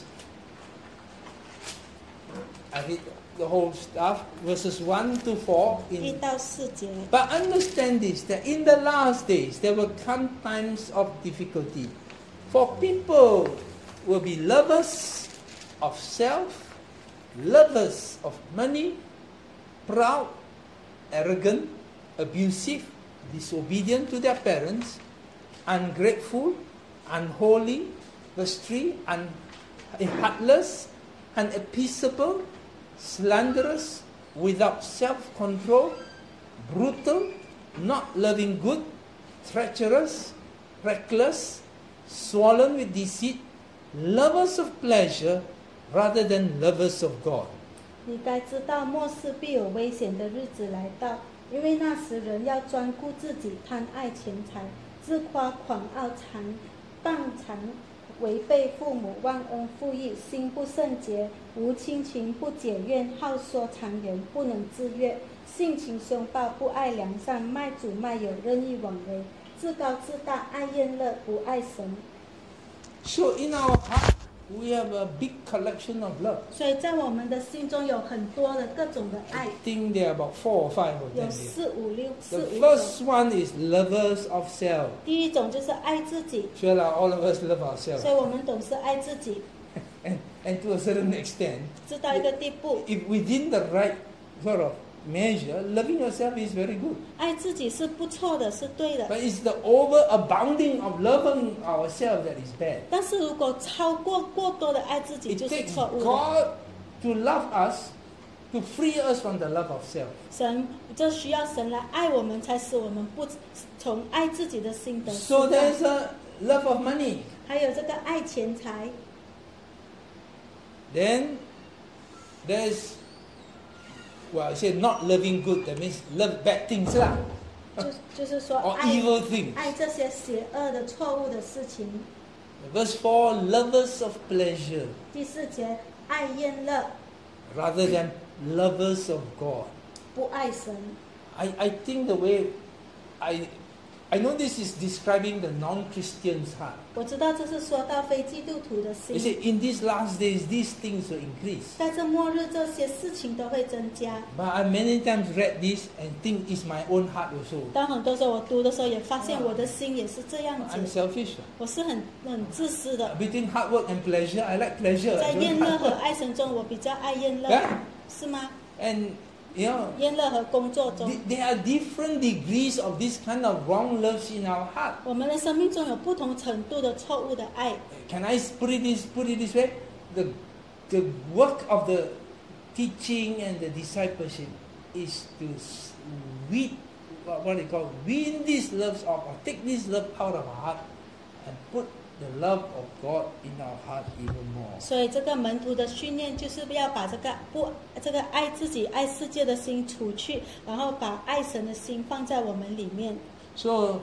I read the whole stuff, verses one to four. 一 In, 到四节。 but understand this, that in the last days there will come times of difficulty. For people will be lovers of self, lovers of money, proud, arrogant, abusive, disobedient to their parents, ungrateful, unholy, verse three, un, heartless, unappeasable, slanderous, without self-control, brutal, not loving good, treacherous, reckless, swollen with deceit, lovers of pleasure rather than lovers of God. 你该知道，末世必有危险的日子来到，因为那时人要专顾自己，贪爱钱财，自夸狂傲，残荡残，违背父母，忘恩负义，心不圣洁，无亲情，不解怨，好说谗言，不能自悦，性情凶暴，不爱良善，卖主卖友，任意妄为，自高自大，爱厌乐，不爱神。 So in our heart, we have a big collection of love. 所以在我们的心中有很多的各种的爱 I，think there are about four or five of 有 them here. 四五六四 The 五种。 first one is lovers of self. 第一种就是爱自己， Sure, lah, all of us love 所 ourselves. 以我们懂事爱自己， And, and to a certain extent, 知道一个地步， if within the right sort of measure, loving yourself is very good. 爱自己是不错的，是对的。 But it's the overabounding of loving ourselves that is bad. 但是如果超过过多的爱自己， It 就是 takes 错误的。 God to love us to free us from the love of self. 神就需要神来爱我们，才使我们不从爱自己的心得释 So 放。 there's a love of money. 还有这个爱钱财， Then there's, well, I say not loving good. That means love bad things lah, 就就是说 or 爱 evil things. 爱这些邪恶的、错误的事情。 Verse four, lovers of pleasure 第四节，爱宴乐， rather than lovers of God. 不爱神。 I, I think the way I I know this is describing the non-Christian's heart. 我知道这是说到非基督徒的 You 心， see, in these last days, these things will increase. 在这末日，这些事情都会增加。 But I many times read this and think it's my own heart also. 当很多时候我读的时候，也发现我的心也是这样 I'm 子。 selfish. 我是很很自私的， Between hard work and pleasure, I like pleasure. 在 I don't 宴乐 like 和 hard work. 爱神中，我比较爱宴乐 Yeah.， 是吗？ And you know, 宴乐和工作中， th- there are different degrees of this kind of wrong loves in our heart. 我们的生命中有不同程度的错误的爱。 Can I put it this put it this way? The the work of the teaching and the discipleship is to s- weed what, what they call wean these loves off, or take this love out of our heart and put the love of God in our heart even more. 所以这个门徒的训练就是要把这个不这个爱自己、爱世界的心除去，然后把爱神的心放在我们里面。 So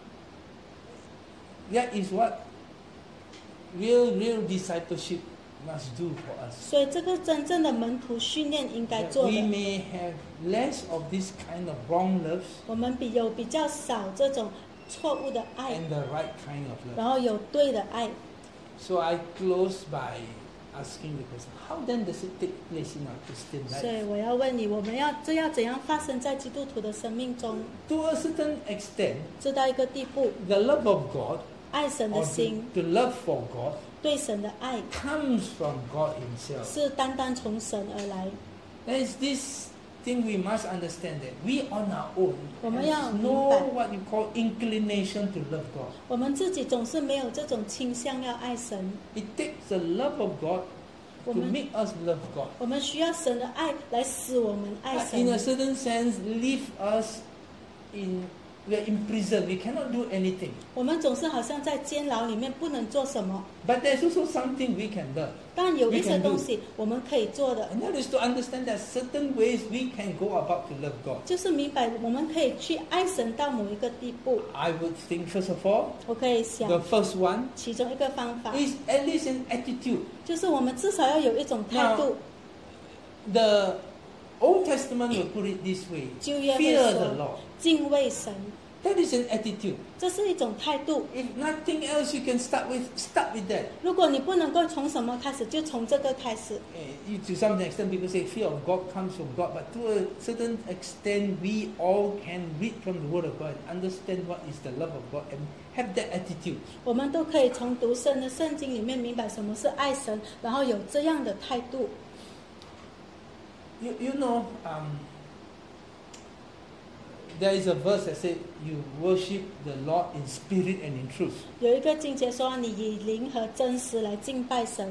that is what real real discipleship must do for us. 所以这个真正的门徒训练应该 That 做 we 的， may have less of this kind of wrong loves 我们比有比较少这种错误的爱， and the right kind of love. 然后有对的爱。 So I close by asking the question, how then does it take place in our Christian 所以 life? 我要问你，我们要这要怎样发生在基督徒的生命中？ To a certain extent, 知道一个地步， the love of God 爱神的 or 心， the, the love for God 对神的爱 comes from God Himself. 是单单从神而来。 There's this thing we must understand that we on our own 我们要 has 明 no 白。 what you call inclination to love God. 我们自己总是没有这种倾向要爱神， It takes the love of God 我 to 们 make us love God. 我们需要神的爱来使我们爱 But in a 神。 certain sense, leave us in we're in prison. We cannot do anything. 我们总是好像在监牢里面不能做什么， But there's also something we can learn. 但有一 We 些 can do. 东西我们可以做的， And that is to understand that certain ways we can go about to love God. 就是明白我们可以去爱神到某一个地步。 I would think, first of all, 我可以想 the first one 其中一个方法， is at least an attitude. 就是我们至少要有一种态度。 The Old Testament will put it this way: 旧约会 fear the 说 Lord. 敬畏神， That is an attitude. 这是一种态度。 If nothing else, you can start with start with that. 如果你不能够从什么开始，就从这个开始。 Eh, you- To some extent, people say fear of God comes from God, but to a certain extent, we all can read from the Word of God and understand what is the love of God and have that attitude. 我们都可以从读神的圣经里面明白什么是爱神，然后有这样的态度。 You, you know, um, there is a verse that says you worship the Lord in spirit and in truth. 有一个经节说，你以灵和真实来敬拜神。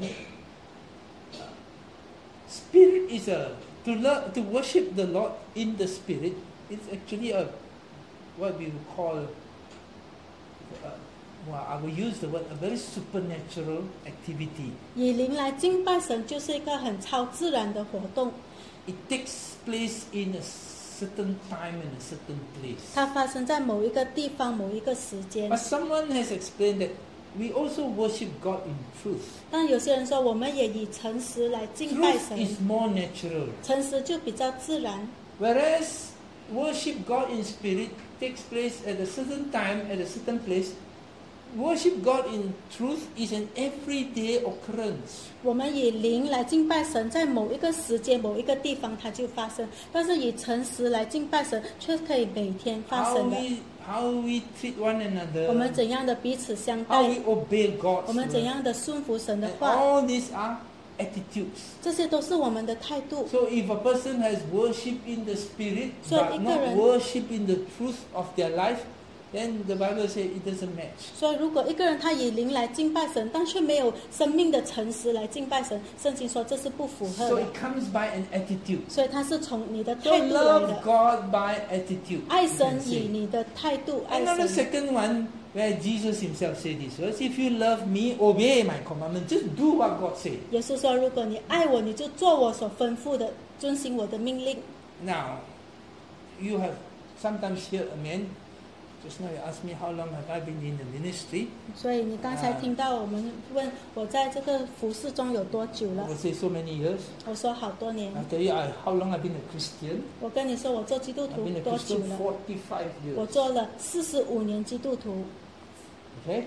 Spirit is a to love to worship the Lord in the spirit. It's actually a what we would call. Uh, well, I will use the word a very supernatural activity. 以灵来敬拜神，就是一个很超自然的活动， It takes place in a certain time and a certain place. 它发生在某一个地方、某一个时间 But。someone has explained that we also worship God in truth. 但有些人说，我们也以诚实来敬拜 Truth 神， is more natural. 诚实就比较自然。 Whereas worship God in spirit takes place at a certain time, at a certain place. Worship God in truth is an everyday occurrence. 我们以灵来敬拜神，在某一个时间、某一个地方它就发生；但是以诚实来敬拜神，却可以每天发 How 生的。 we how we treat one 我们 another, 怎样的彼此相 how 待 we？obey 我 God's 们怎 word. 样的顺服神的 And 话？ all these are attitudes. 这些都是我们的态度。 So if a person has worship in the spirit 所以 but 一个 not 人 worship in the truth of their life, then the Bible says it doesn't match. 所以，如果一个人他以灵来敬拜神，但却没有生命的诚实来敬拜神，圣经说这是不符合 So 的。 it comes by an attitude. 所以，他是从你的 So 态度来 love 的。 God by attitude. 爱 you 神 can 以 say. 你的态度爱 Another 神。 second one where Jesus himself said this was, if you love me, obey my commandment. Just do what God said. 耶稣说：“如果你爱我，你就做我所吩咐的，遵行我的命令。” Now, you have sometimes heard a man, just now you asked me how long have I been in the ministry. 所以你刚才听到我们问我在这个服事中有多久 I 了？ would say so many years. 我说好多年。 I tell you I, how long I've been a Christian. 我跟你说，我做基督 I've 徒 been a 多久 Christian 了？ forty-five 我 years. 做了四十五年基督徒。 Okay?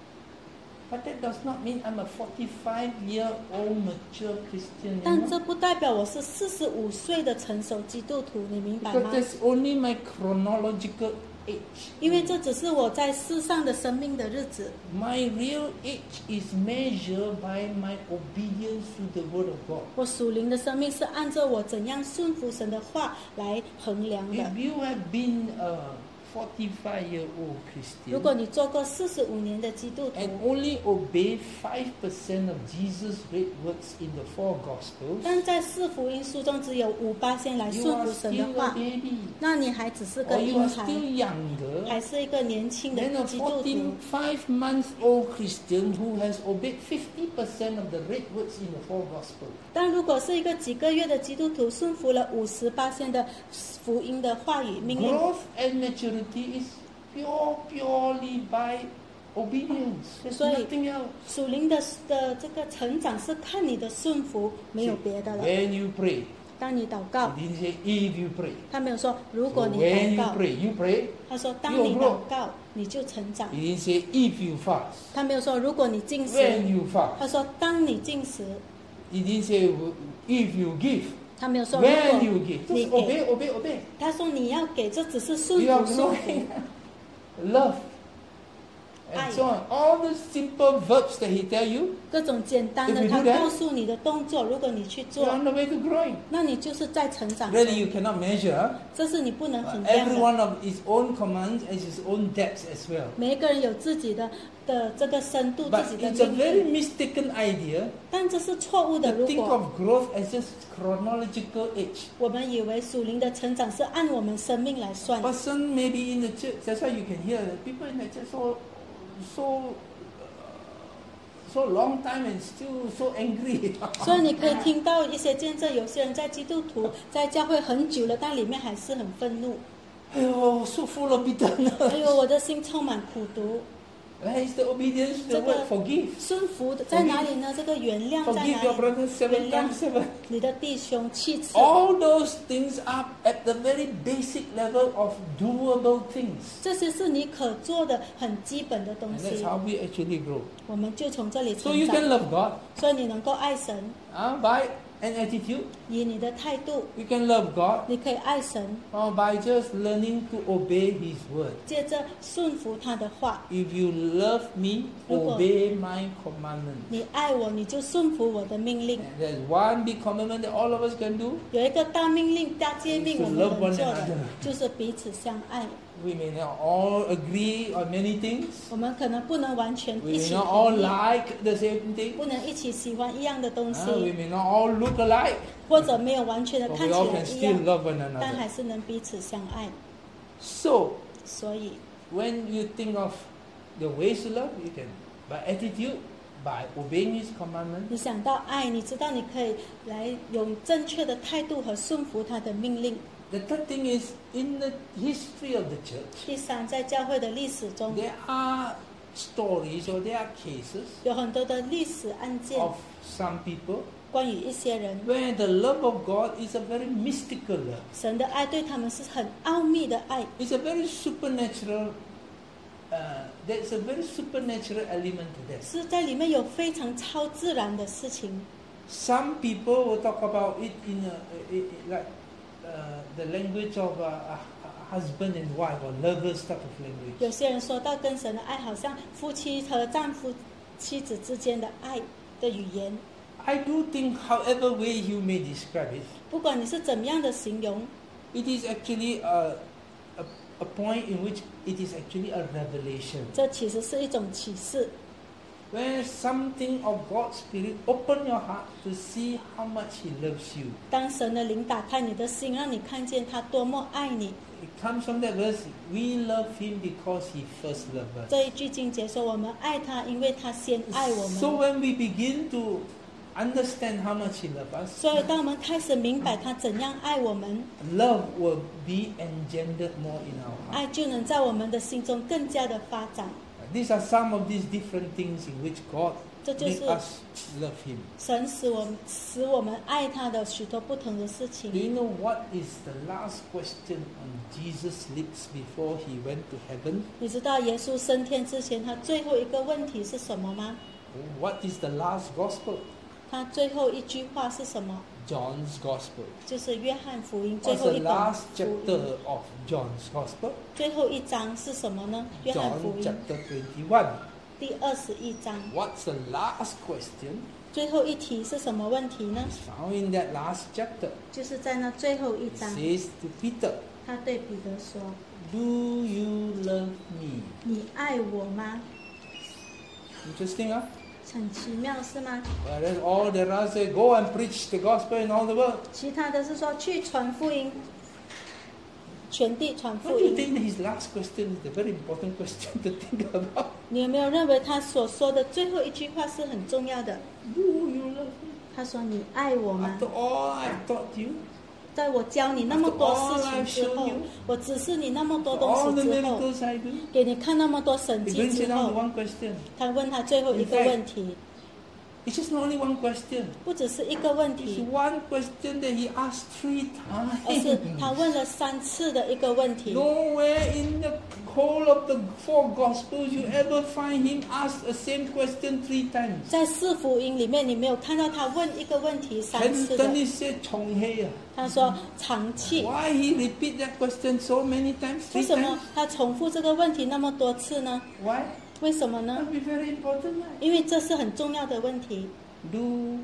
But that does not mean I'm a forty-five-year-old mature Christian. 但 You 这 know? 不代表我是四十五岁的成熟基督徒，你明白 Because 吗？ that's only my chronological age. 因为这只是我在世上的生命的日子， My real age is measured by my obedience to the Word of God. 我属灵的生命是按照我怎样顺服神的话来衡量的 If。you have been a forty-five-year-old 如果 Christian 你做过四十五年的基督徒， and only obey five percent of Jesus' great works in the four Gospels, 但在四福音书中只有五八先来 you 顺 are 服神的 still a 话， baby. 那你还只是 Or 个 you 婴 are 孩， still younger 还是一个年轻的 than a 基督徒。 forty-five-month-old Christian who has obeyed fifty percent of the great works in the four Gospels. 但如果是一个几个月的基督徒顺服了五十八先的福音的话语命令， Growth and maturity is pure, purely by obedience. There's 所以 nothing else. 属灵的的这个成长是看你的顺服，没有别的了。 When you pray, 当你祷告 it，didn't say if you pray. 他没有说如 So 果你 when 祷 you 告， pray, you pray. 他说当 you 你 grow 祷告你就成长 It。didn't say if you fast. 他没有说如果你进食， When you 他 fast. 说当你进食， It didn't say if you give. 他没有说如 When 果 you give. 你 Just 给， obey, obey, obey. 他说你要给，这只是顺 You are 服顺服。 growing. Love. And so on. All the simple verbs that he tell you, 各种简单 If 的， you 他 do that, 告诉你的动作，如果你去 you're 做， on the way to growing. 那你就是在成长 Really, you 中。 cannot measure. huh? 这是你不能 Uh, 衡量 every 的。 one of his own commands has his own depths as well. 每一个人有自己的的这个深度， But 自己的 it's a 命 very 令， mistaken idea 但这是错误的。 to 如 think 果 of growth as just chronological age. 我们以为属灵的成长是按我们生命来算， Person maybe in the church, that's why you can hear people in the church so, so, so long time and still so angry. 所以你可以听到一些见证，有些人在基督徒在教会很久了，但里面还是很愤怒。 Oh, so full of 哎 bitterness. 呦，我的心充满苦毒。 Where is the obedience to the 这个 word? Forgive. 顺服的在哪里呢？这个原谅在 Forgive your 哪里？ brother seven 原谅 times seven. 你的弟兄七次。 All those things are at the very basic level of doable things. 这些是你可做的很基本的东 And that's 西， how we actually grow. 我们就从这里 So 成 you can 长。 love God 所以你能够爱神， uh, by an attitude. 以你的态度， You can love God 你可以爱神， or by just learning to obey His word. 接着顺服他的话。 If you love me, 如果- obey my commandments. 你爱我，你就顺服我的命令。 And there's one big commandment that all of us can do. 有一个大命令、大诫命， Is to 我们 love 能 one 做的 another. 就是彼此相爱。 We may not all agree on many things. 我们可能不能完全 We 一 may 起 not all 同意， like the same thing. 不能一起喜欢一样的东 Uh, we 西， may not all look alike. 或者没有完全的 But 看 we 起 all 来 can 一 still 样， love one 但 another. 还是能彼此相爱。 So, 所以， when you think of the ways to love, you can by attitude, by obeying His commandments. 你想到爱，你知道你可以来用正确的态度和顺服他的命令。 The third thing is in the history of the church, 第三，在教会的历史中， there are stories or there are cases 有很多的历史案件， of some people 关于一些人， where the love of God is a very mystical love. 神的爱对他们是很奥秘的爱， It's a very supernatural. Uh, there's a very supernatural element to that. 是在里面有非常超自然的事情。 Some people will talk about it in a, it, it, like uh, the language of a, a husband and wife or lovers type of language. 有些人说到跟神的爱，好像夫妻和丈夫、妻子之间的爱的语言。 I do think, however way you may describe it, 不管你是怎么样的形容， it is actually a, a, a a point in which it is actually a revelation. 这其实是一种启示。 Where something of God's Spirit open your heart to see how much He loves you. 当神的灵打开你的心，让你看见他多么爱你。 It comes from that verse, we love Him because He first loved us. 这一句经节说，我们爱他，因为他先爱我 So 们。 when we begin to understand how much He loves us, 所以，当我们开始明白他怎样爱我们， love will be engendered more in our heart. 爱就能在我们的心中更加的发展。 These are some of these different things in which God 这就 makes 是 us love Him. 神使我们使我们爱他的许多不同的事 Do you 情。 know what is the last question on Jesus' lips before He went to heaven? 你知道耶稣升天之前，他最后一个问题是什么吗？ What is the last gospel? 他最后一句话是什么？ John's gospel. 就是约翰福音最 What's 后 the 一本 last 福 chapter 音。 of John's gospel? 最后一章是什么呢？约翰 John 福音 chapter twenty-one. 第二十一章。 What's the last question? 最后一题是什么问题呢？ It's found in that last chapter. 就是在那最后一 It 章， says to Peter, 他对彼得说 Do you love me?：“ 你爱我吗 Interesting, huh?？” 很奇妙，是吗？ Whereas all the rest say, Go and preach the gospel in all the world. 其他的是说去传福音，全地传 Don't 福 you 音。 think that his last question is a very important question to think about? 你有没有认为他所说的最后一句话是很重要的？ Do you love me? 他说：“你爱我吗 After all I've taught you,？” 在我教你那么多事情之后，我指示你那么多 all 东 the 西之后， miracles I do, 给你看那么多神 it 迹 brings 之 it down to 后， one question. 他问他最后一个问题， It's just not only one question. 不只是一个问 It's 题， one question that he asked three 而是 times. 他问了三次的一个问题。 Nowhere in the whole of the four Gospels you ever find him ask the same question three times. 在四福音里面，你没有看到他问一个问题三次的。 Cantonese said "重黑"啊。 他说长气， Why he repeat that question so many times? 为 Three 什么 times? 他重复这个问题那么多次呢？ Why? 为什么 That 呢 would？be very important. Right? 因为这是很重要的问题。 Do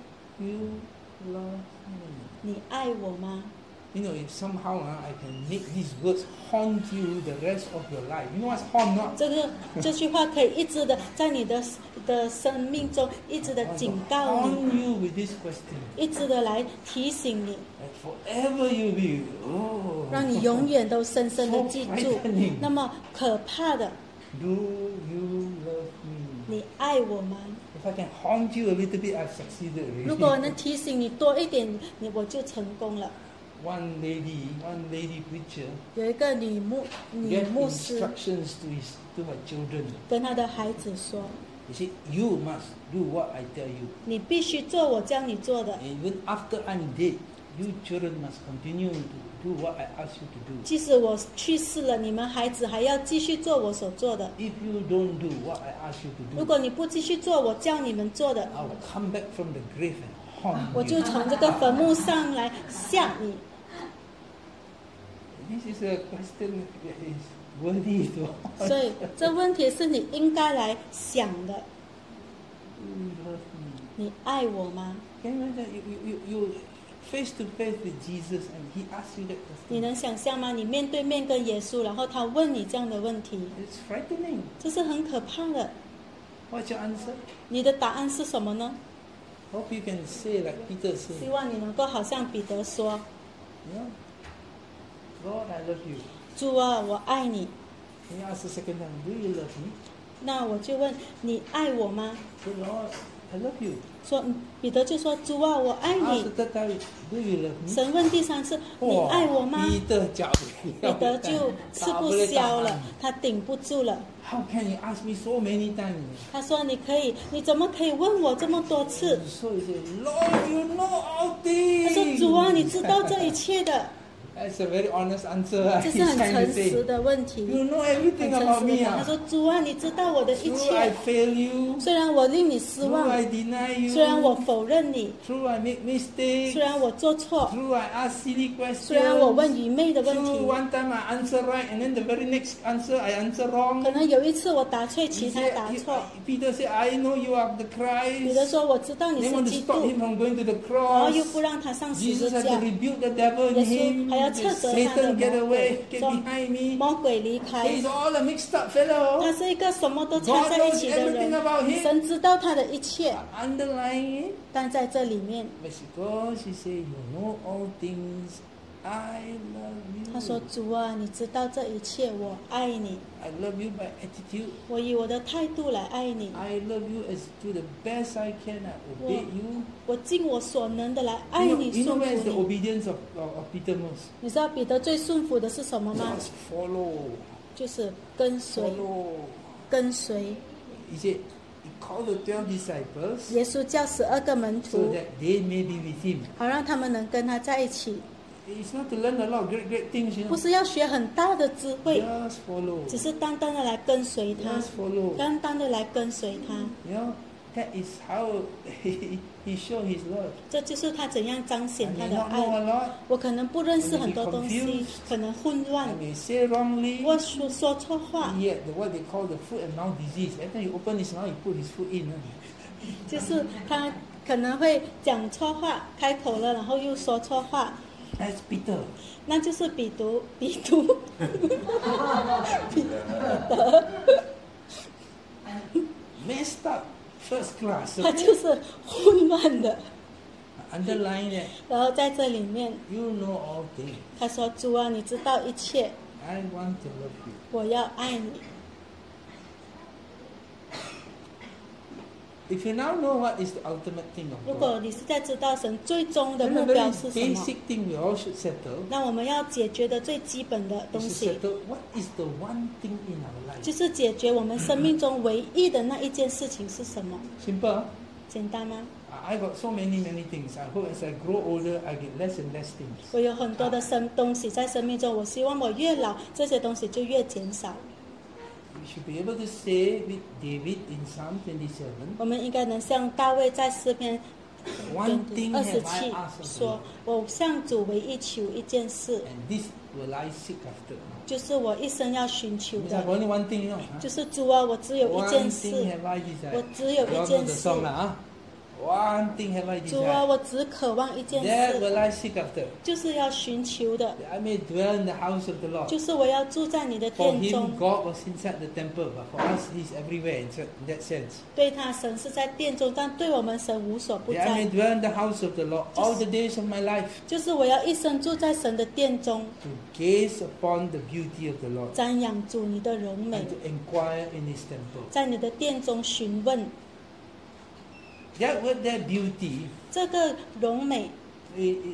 you love me? 你爱我吗？ You know, if somehow uh, I can make these words haunt you the rest of your life. You know what's haunt? Not 这个这句话可以一直的在你的的生命中一直的警告你， haunt you with this question. 一直的来提醒你， And forever you'll be oh. 让你永远都深深的记 So 住 frightening. 那么可怕的。 Do you love me? 你爱我吗？ If I can haunt you a little bit, I've succeeded 如果我 already. 能提醒你多一点，你我就成功了。 One lady, one lady preacher 有一个女牧女 gave 牧师 instructions to his to her children. 跟她的孩子说 He said, "You must do what I tell you. 你必须做我教你做的， Even after I'm dead, you children must continue to do what I ask you to do. 即使我去世了，你们孩子还要继续做我所做的。 If you don't do what I ask you to 如 do, 果你不继续做我叫你们做的， I will come back from the grave and haunt 我就 you." 从这个坟墓上来吓你。 This is a question that is worthy to 所以这问题是你应该来想的。 You love me. 你爱我吗？ Can you imagine you, you, you face to face with Jesus and he asks you that 你 question? 能想象吗？你面对面跟耶稣，然后他问你这样的问题， It's frightening. 这是很可怕的。 What's your answer? 你的答案是什么呢？ Hope you can say like Peter 希 said, 望你能够好像彼得说 you know, Lord, I love you.：“ 主啊，我爱你。 He asked the second time, do you love me?” 那我就问你爱我吗？ He said, Lord, I love you. 说嗯彼得就说：“主啊，我爱 Ask 你。 the third time, do you love ”me? 神问第三次：“你爱我吗？” 彼得讲彼得就吃不消了，他顶不住了。 How can you ask me so many times? 他说：“你可以，你怎么可以问我这么多次 So he said, Lord, you know all？” 他说：“ things. 主啊，你知道这一切的。 That's a very honest answer. ” 这 He's 是很 trying 诚 to say, 实的问题， you know 很 everything 诚 about 实 me. 的。他 ah. 说：“主啊，你知道我的一 True, I 切。 fail you. 虽然我令你失 True, 望， I deny you. 虽然我否认你， True, I make mistakes. 虽然我做错， True, I ask silly 虽然我问 questions. 愚昧的问 True, 题， one time I answer right, and then the very next answer I answer wrong. 可能有一次我答对， He 其他 said, 答 he- 错。 Peter said, I know you are the 彼得 Christ. 说：“我知道你 They 是 want to 基 stop 督。” him from going to the 然后 cross. 又不让他上十 Jesus 字 had 架 to。rebuke the devil in 耶稣 him. 还要要斥责他的 Satan get 魔 away, 鬼， get 说 behind me. 魔鬼离开。 He's all a mixed up fellow. 他是一个什么都掺在一起的 God knows everything about 人， him. 神知道他的一切， Underlying it, 但在这里面， but because he said, you know all things, I love 他说 you. 主啊，你知道这一切，我爱你， I love you by attitude. 我以我的态度来爱你， I love you as to the best I can. I obey you. 我尽我所能的来爱 You know, 你， you know 顺 where is the 服你。 obedience of, of, of Peter most? 你知道彼得最顺服的是什么吗？ Just follow. 就是跟随， Follow. 跟随。 He said, he called the twelve disciples 耶稣叫十二个门 so 徒， that they may be with him. 好让他们能跟他在一起， It's not to learn a lot of great, great things, you 不 know. 是要学很大的智慧， Just follow. 只是单单的来跟随他， Just follow. 单单的来跟随他。 You know, that is how he, he showed his love. 这就是他怎样彰 I 显他 may 的 not know a 爱。 lot. 我可能不认识 I may 很 be 多东西 confused.， 可能混 I 乱， may say wrongly. 我说说错话， Yet the, what they call the foot and mouth disease. Every time you open his mouth, he put his foot in. huh? 就是他可能会讲错话，开口了，然后又说错话， That's Peter. 那就是彼得，彼得，彼得， Messed up. First class. 他 Okay? 就是混乱的。 Underline that. 然后在这里面， You know all things. 他说：“主啊，你知道一切， I want to love you. 我要爱你。 If you now know what is the ultimate thing of 如果 God, 你是在知道神最终的 then 目 a 标 very 是什么， basic thing we all should settle 那我们要解决的最基本的东 is to 西， settle what is the one thing in our life. 就是解决我们生命中唯一的那一件事情是什么？ Simple. huh? 简单吗？ I got so many, many things. I hope as I grow older, I get less and less things. 我有很多的生东西在生命中，我希望我越老，这些东西就越减少。 We should be able to say with David in Psalm twenty-seven, 我们应该能像大卫在诗篇 one thing 二十 have I 七 asked of the 说 Lord,：“ 我向主唯一求一件事， and this will I seek after. 就是我一生要寻求 Means 的 I've，only one thing, you know. huh? 就是主啊，我只有一 One 件 thing 事， have I desired. 我只有 You all 一 know 件 the 事， song, lah, huh? One thing have I 主啊， desired. 我只渴望一件 That 事， will I seek after. 就是要寻求的， That I may dwell in the house of the Lord. 就是我要住在你的 For 殿中 him,。God was inside the temple, but for us, He's everywhere in that- in that sense. 对他神是在殿中，但对我们神无所不 That I may 在。 dwell in the house of the Lord all the days of my life, 就是我要一生住在神的殿中， to gaze upon the beauty of the Lord 瞻仰主你的荣美 and，to inquire in His temple. 在你的殿中询问 That word there, beauty, 这个荣美。 it, it,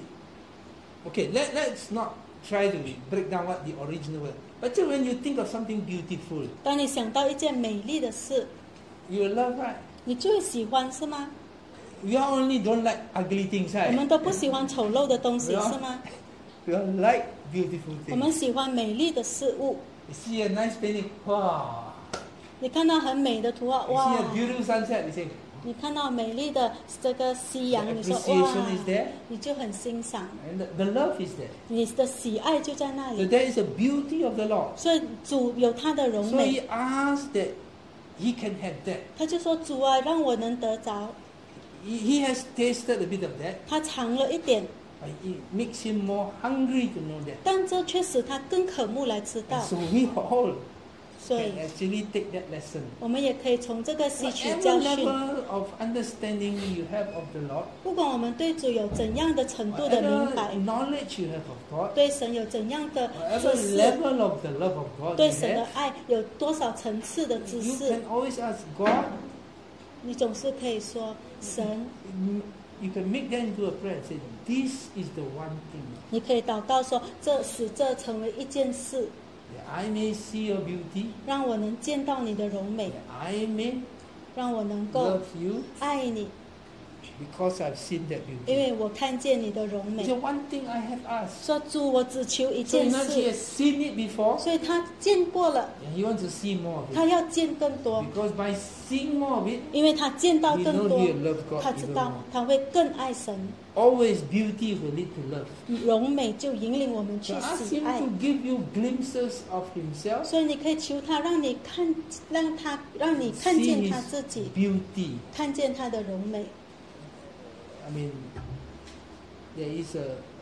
okay, let, let's not try to break down what the original word. But just when you think of something beautiful, 当你想到一件美丽的事， you will love, right? 你就会喜欢，是吗？ We all only don't like ugly things, 我们 right? 都不喜欢丑陋的东西， Yeah. 是吗？ We all like beautiful 我们 things. 喜欢美丽的事物。 You see a nice painting, wow. 你看到很美的图画， You 哇 see！a beautiful sunset, you say, 你看到美丽的这个夕阳， The 你说 appreciation 哇 is there.， 你就很欣赏， and the, the love is there. 你的喜爱就在那 So 里。 there is a beauty of the Lord. 所以主有他的荣 So 美 he，asked that he can have that. 他就说主啊，让我能得着。 He, he has tasted a bit of that, 他尝了一点， but it makes him more hungry to know that. 但这却使他更渴慕来知 And 道。 so we all 所以 can actually take that lesson. 我们也可以从这个吸取 Whatever 教训。 level of understanding you have of the Lord, 不管我们对主有怎样的程度的明 whatever 白， knowledge you have of God, 对神有怎样的 whatever 知识， level of the love of God 对 you 神的 have, 爱有多少层次的知 you 识， can always ask God, 你总是可以说神， you can make that into a prayer and say, this is the one thing, 你可以祷告说，这使这成为一件事， that I may see your beauty, 让我能见到你的荣美， that I may 让我能够 love you 爱你， because I've seen that 因 beauty. 为我看见你的荣 It's 美。 the one thing I have asked. 说主，我只求一 So 件 not he 事， has seen it before, 所以他见过了， and he wants to see more of 他 it. 要见更多， Because by seeing more of it, 因为他见到 he 更 knows 多 he，will love God 他知 even 道 more. 他会更爱神。 Always beauty will lead to love. 荣美就引领我们去 So ask 喜 him 爱 to，give you glimpses of himself, 所以你可以求他，让你看，让他让你看 see 见他 his 自己， beauty. 看见他的荣美。 I mean, there is a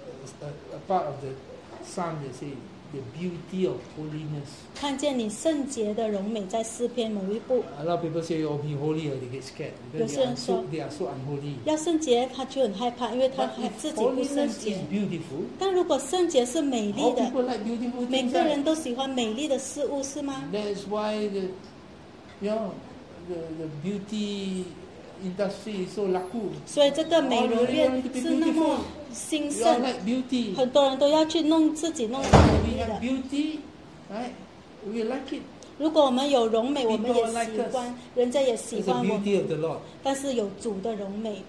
a, a part of the psalm that say the beauty of holiness. 看见你圣洁的荣美，在诗篇某一部。 A lot of people say, "Oh, be holy," or they get scared 有 because 些 they are 人 so 说 they are so unholy. 要圣洁，他就很害怕，因为他 But 还 if 自己不圣 holiness 洁 is。beautiful, 但如果圣洁是美丽 all 的， people like beautiful 每 things. 个 Right? 人都喜欢美丽的事物，是吗？ That's why the, you know, the the beauty industry is so laku. 所以这个美容院 All the people 是那么 beautiful. 兴 We all 盛， like beauty. 很多人都要去弄自己，弄成 We 美丽 have 的。 beauty, right? We like it. 如果我们有容美，我们也 People like 喜欢，人家也喜 It's the 欢我 beauty 们。 of the Lord. 但是有主的容美。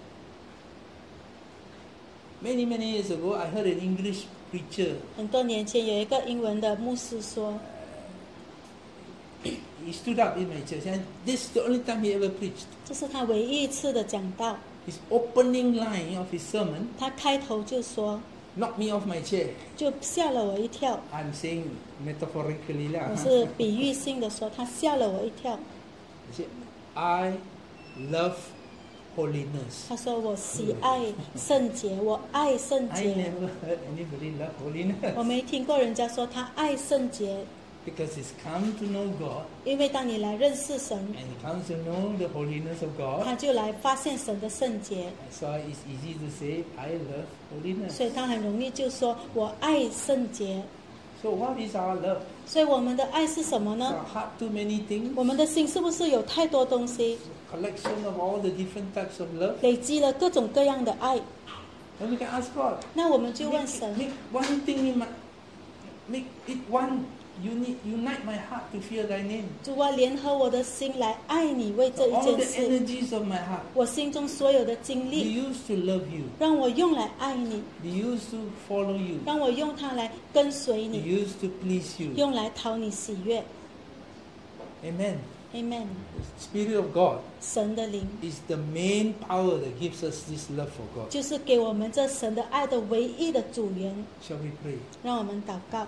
Many many years ago, I heard an English preacher. 很多年前有一个英文的牧师说， He stood up in my church, and this is the only time he ever preached. 这是他唯一一次的讲道。 His opening line of his sermon 他开头就说， knocked me off my chair. 就吓了我一跳。 I'm saying metaphorically 我 lah. 是比喻性的说，他吓了我一跳。 He said, "I love holiness." 他说我喜爱圣洁，我爱圣 I 洁。 never heard anybody love holiness 我没听过人家说他爱圣洁， because he's come to know God 因为当你来认识神， and he comes to know the holiness of 他 God. 就来发现神的圣洁， So it's easy to say, "I love holiness." 所以他很容易就说我爱圣洁。 So what is our love? 所以我们的爱是什么 Is 呢？ our heart too many things? 我们的心是不是有太多东西， Collection of all the different types of love? 累积了各种各样的爱？ And we can ask God. 那我们就问 Make, 神， make one thing in my, make it one. Unite, unite my heart to fear Thy name. 主啊，联合我的心来爱你，为这一 All the 件事， energies of my heart 我心中所有的精 be 力， used to love You. 让我用来爱你， Be used to follow You. 让我用它来跟随 Be 你， used to please You. 用来讨你喜悦。 Amen. Amen。 The Spirit of God 神的灵 is the main power that gives us this love for God. 就是给我们这神的爱的唯一的主源。 Shall we pray? 让我们祷告。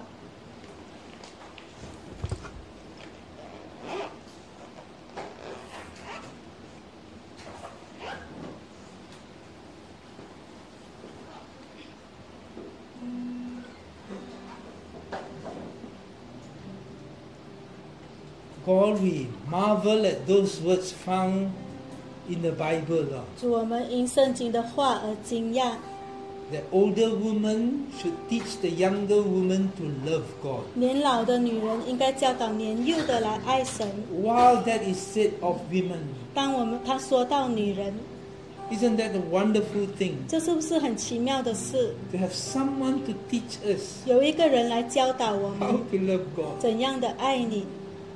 God, we marvel at those words found in the Bible, Lord. 主，我们因圣经的话而惊讶。 That older women should teach the younger women to love God. 年老的女人应该教导年幼的来爱神。 While that is said of women, 当我们他说到女人， isn't that a wonderful thing? 这是不是很奇妙的事？ To have someone to teach us 有一个人来教导我 how 们 to love God. 怎样的爱你。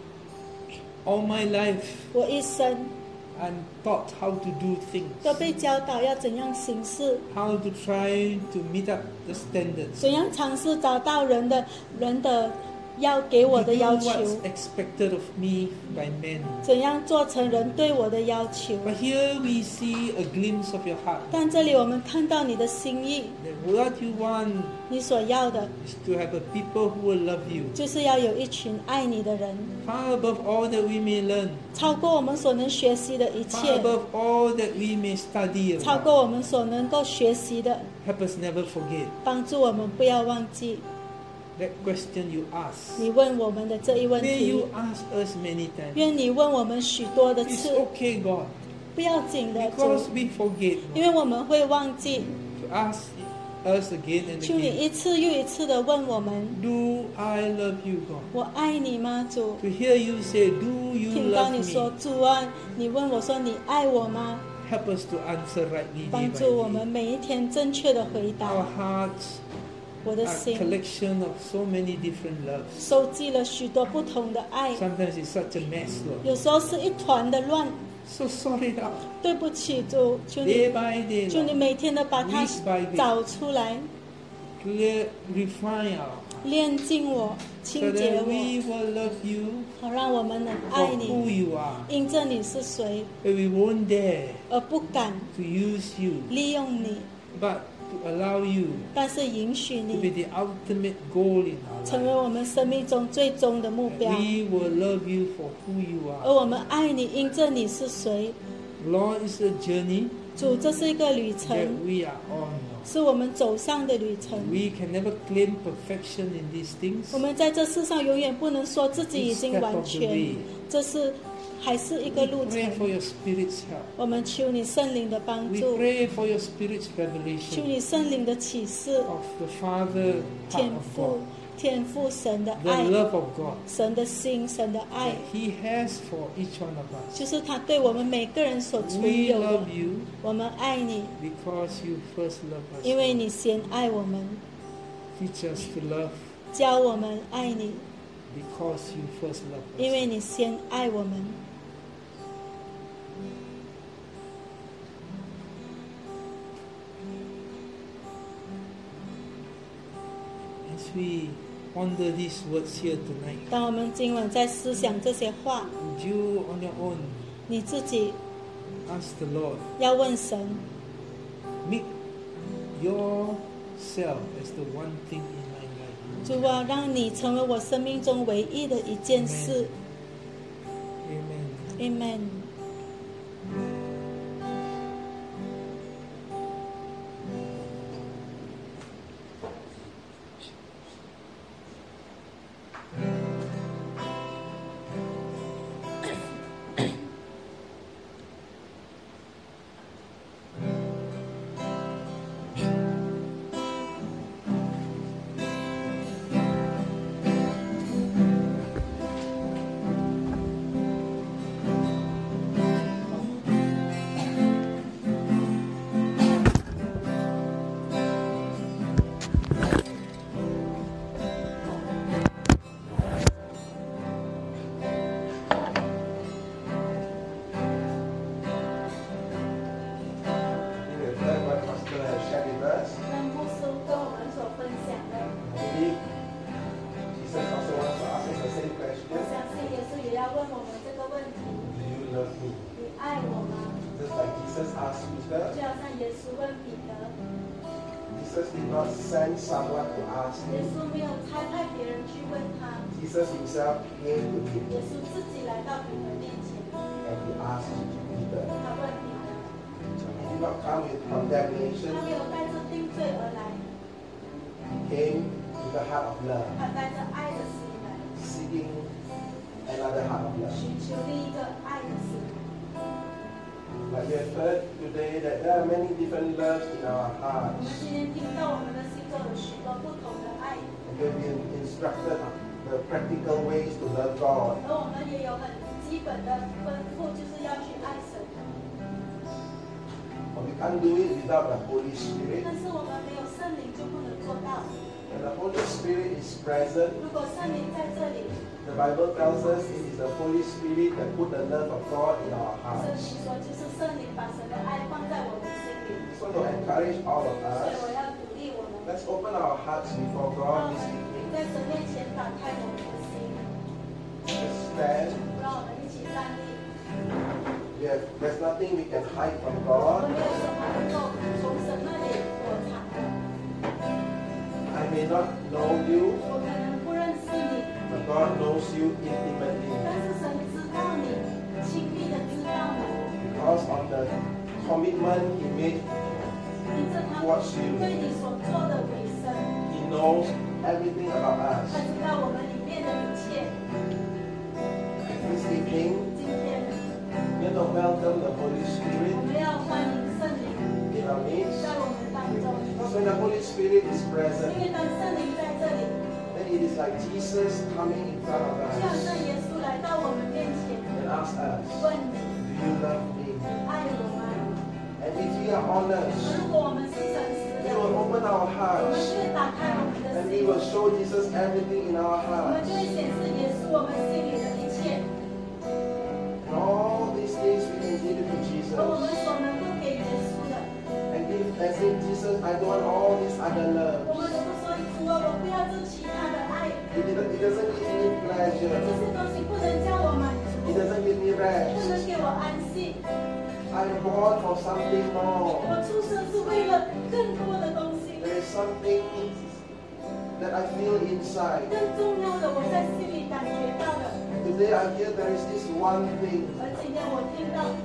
All my life, 我一生 I'm taught how to do things, 都被教导要怎样行事， how to try to meet up the standards, 怎样尝试找到人的人的要给我 to 的 do 要求， what's expected of me by men. 怎样做成人对我的要求。 But here we see a glimpse of your heart. 但这里我们看到你的心意， That what you want 你所要的 is to have a people who will love you. 就是要有一群爱你的人， Far above all that we may learn, 超过我们所能学习的一 far 切， above all that we may study 超 about. 过我们所能够学习的， Help us never forget 帮助我们不要忘记 that question you ask. 你问我们的这一问 May 题 you。ask us many times. 愿你问我们许多的 It's 次， okay, God, 不要紧的，主， because we forget 因为我们会忘记。 to ask us again and 求你 again. 一次又一次的问我们： Do I love you, God? 我爱你吗，主？ To hear you say, Do you 听到 love 你说 me? 主啊，你问我说你爱我吗？ Help us to answer rightly day 帮 by 助我们 day. 每一天正确的回 Our 答。 hearts 我的 are a 心 collection of so many different loves. 收集了许多不同的爱， Sometimes it's such a mess, Lord. 有时候是一团的乱。 So sorry, Lord. 对不起，主，求 Day 你， by day, 求你 Lord. 每天的把它 Week by week. 找出来， Clear, refine our 炼净我， so 清洁 that 我， we will love you 好让我们能 for 爱 who 你， you are. 因着你是谁， That we won't dare 而不敢 to use you, 利用你， but to allow you 但是允许 to be 你 the ultimate goal in our 成为 life. 我们生命中最终的目标。 We will love you for who you 而 are. 我们爱你，因着你是谁。 Lord, it's a journey 主，这是一个旅 that 程， we are on. 是我们走上的旅程。 We can never claim perfection in these things. 我们在这世上永远不能说自己已经完 Each step of the 全 way.， 这是还是一个 We 路 pray for 程。 your Spirit's help. 我们求你圣灵的帮 We 助， pray for your Spirit's 求 revelation 你圣灵的启示， of the Father heart 天 of 父 God, 天父神的 the 爱， love of God 神的心，神的爱 that，He has for each one of us. 就是他对我们每个人所存 We 有的 love。you 我们爱你， because you first loved us. 因为你先爱我们， Teach us to love 教我们爱你， because you first loved 因 us. 为你先爱我们。 As we ponder these words here tonight, 当我们今晚在思想这些话， would you on your own 你自己 ask the Lord, 要问神， make yourself as the one thing in my life. 主啊，让你成为我生命中唯一的一件事。 Amen. Amen。 We have heard what Pastor has shared with us. 那牧师跟我们所分享的， I believe Jesus also wants to ask us the same 我 question. 相信耶稣也要问我们这个问题： Do you love me? 你爱我吗？ Just like Jesus asked 就 Peter, 好像耶稣问彼得， Jesus did not send someone to ask 耶 him. 稣没有差派别人去问他， Jesus himself came to 耶 him 稣自己来到彼得面前， and he asked Peter. 他问彼得， He did not come with 他 condemnation. 没有带着定罪而来， He came with a heart of love, 他带着爱的心来， seeking another heart of love. 寻求另一个爱的心。 But we have heard today that there are many different loves in our 我们 hearts. 今天听到我们的心中有许多不同的爱， And we have been instructed the practical ways to love God. 而我们也有很基本的吩咐，就是要去爱神。 But we can't do it without the Holy Spirit. 但是我们没有圣灵就不能做到。 When the Holy Spirit is present, 如果圣灵在这里， the Bible tells us it is the Holy Spirit that put the love of God in our 圣 hearts. 经说就是圣灵把神的爱放在我们心里， So to encourage all of 所以 us, 我要鼓励我们， let's open our hearts before 让 God 我 this 们 evening. 在神面前打开我们的心， Let's stand. 让我们一起站立。 We have, there's nothing we can hide from 我 God. 们没有什么能够从神那里躲藏的。 I may not know you, 我可能不认识你， but God knows you intimately 但是神知道你，亲密的知道你， because of the commitment He made 凭着他 towards you. 对你所做的委身， He knows everything about 他 us. 知道我们里面的一切。 This evening, 今天 we're going to welcome the Holy 我 Spirit 们要欢迎圣灵 in our midst. 在我们当中， Because when the Holy Spirit is 因 present, 为当圣灵在这里， then it is like Jesus coming in front of 就好像 us 耶稣来到我们面前， and ask us, 问你 do you love me? 爱我吗？ And if we are honest, 如果我们是诚实 we 的， will 我 open our 们 hearts 就会打开我们的 and we 心， will show Jesus everything in our 我们 hearts. 就会显示耶稣我们心里的一切。 And all these things we can give it to 而我们 Jesus. 所能够给耶稣的， And give and say, Jesus, I don't want all these other 我 loves. 们能够说主啊，我不要这其他的爱， It, it doesn't give me 这 pleasure. 些东西不能叫我满 It 足， doesn't give me 不 rest. 能给我安息。 I'm born for something more. 我出生是为了更多的东西， There is something that I feel inside. 更重要的我在心里感觉到的。 Today I hear there is this one thing 而今天我听到只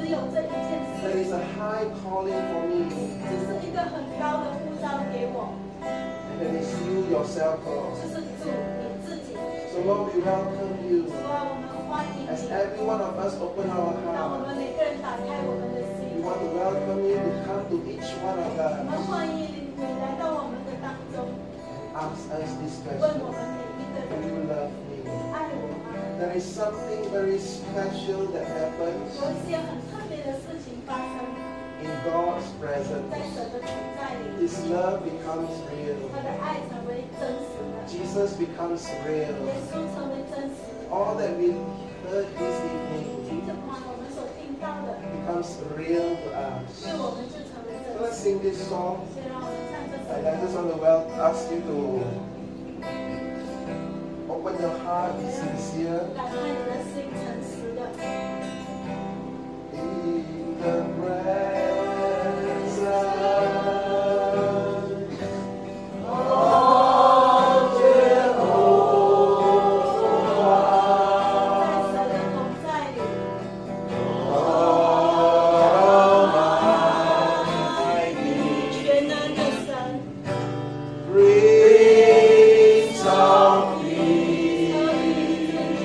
只有这一件 There 事， is a high calling for me. 这是一个很高的呼召给我， And then it's you yourself, 就 Lord. 是主你自己。 So Lord, we welcome you. 主啊，我们欢迎 As 你， every one of us open our 让我 heart, 们每个人打开我们的 we 心， want to welcome you to come to each one of 我们 us 欢迎你来到我们的当中， and ask us this 问 question. 我们每一个 Do 人 you love me? 爱我吗？ There is something very special that 有 happens 一些很特别的事情发生 in God's 在 presence. 神的同在里， His love becomes real. 他的爱成为真实的， Jesus becomes 耶 real. 稣成为真实的。 All that we heard this evening 听着吗？我们所听到的， becomes real to us. 对我们就成为 So 真 let's 实。 sing this song. 所以让我们唱这首 And I 歌。 just want to well ask you to open your heart, be sincere. 打开你的心，诚实的。 In the presence of Jehovah, 在神的同在里， 全能的神， Prince of 和平之君，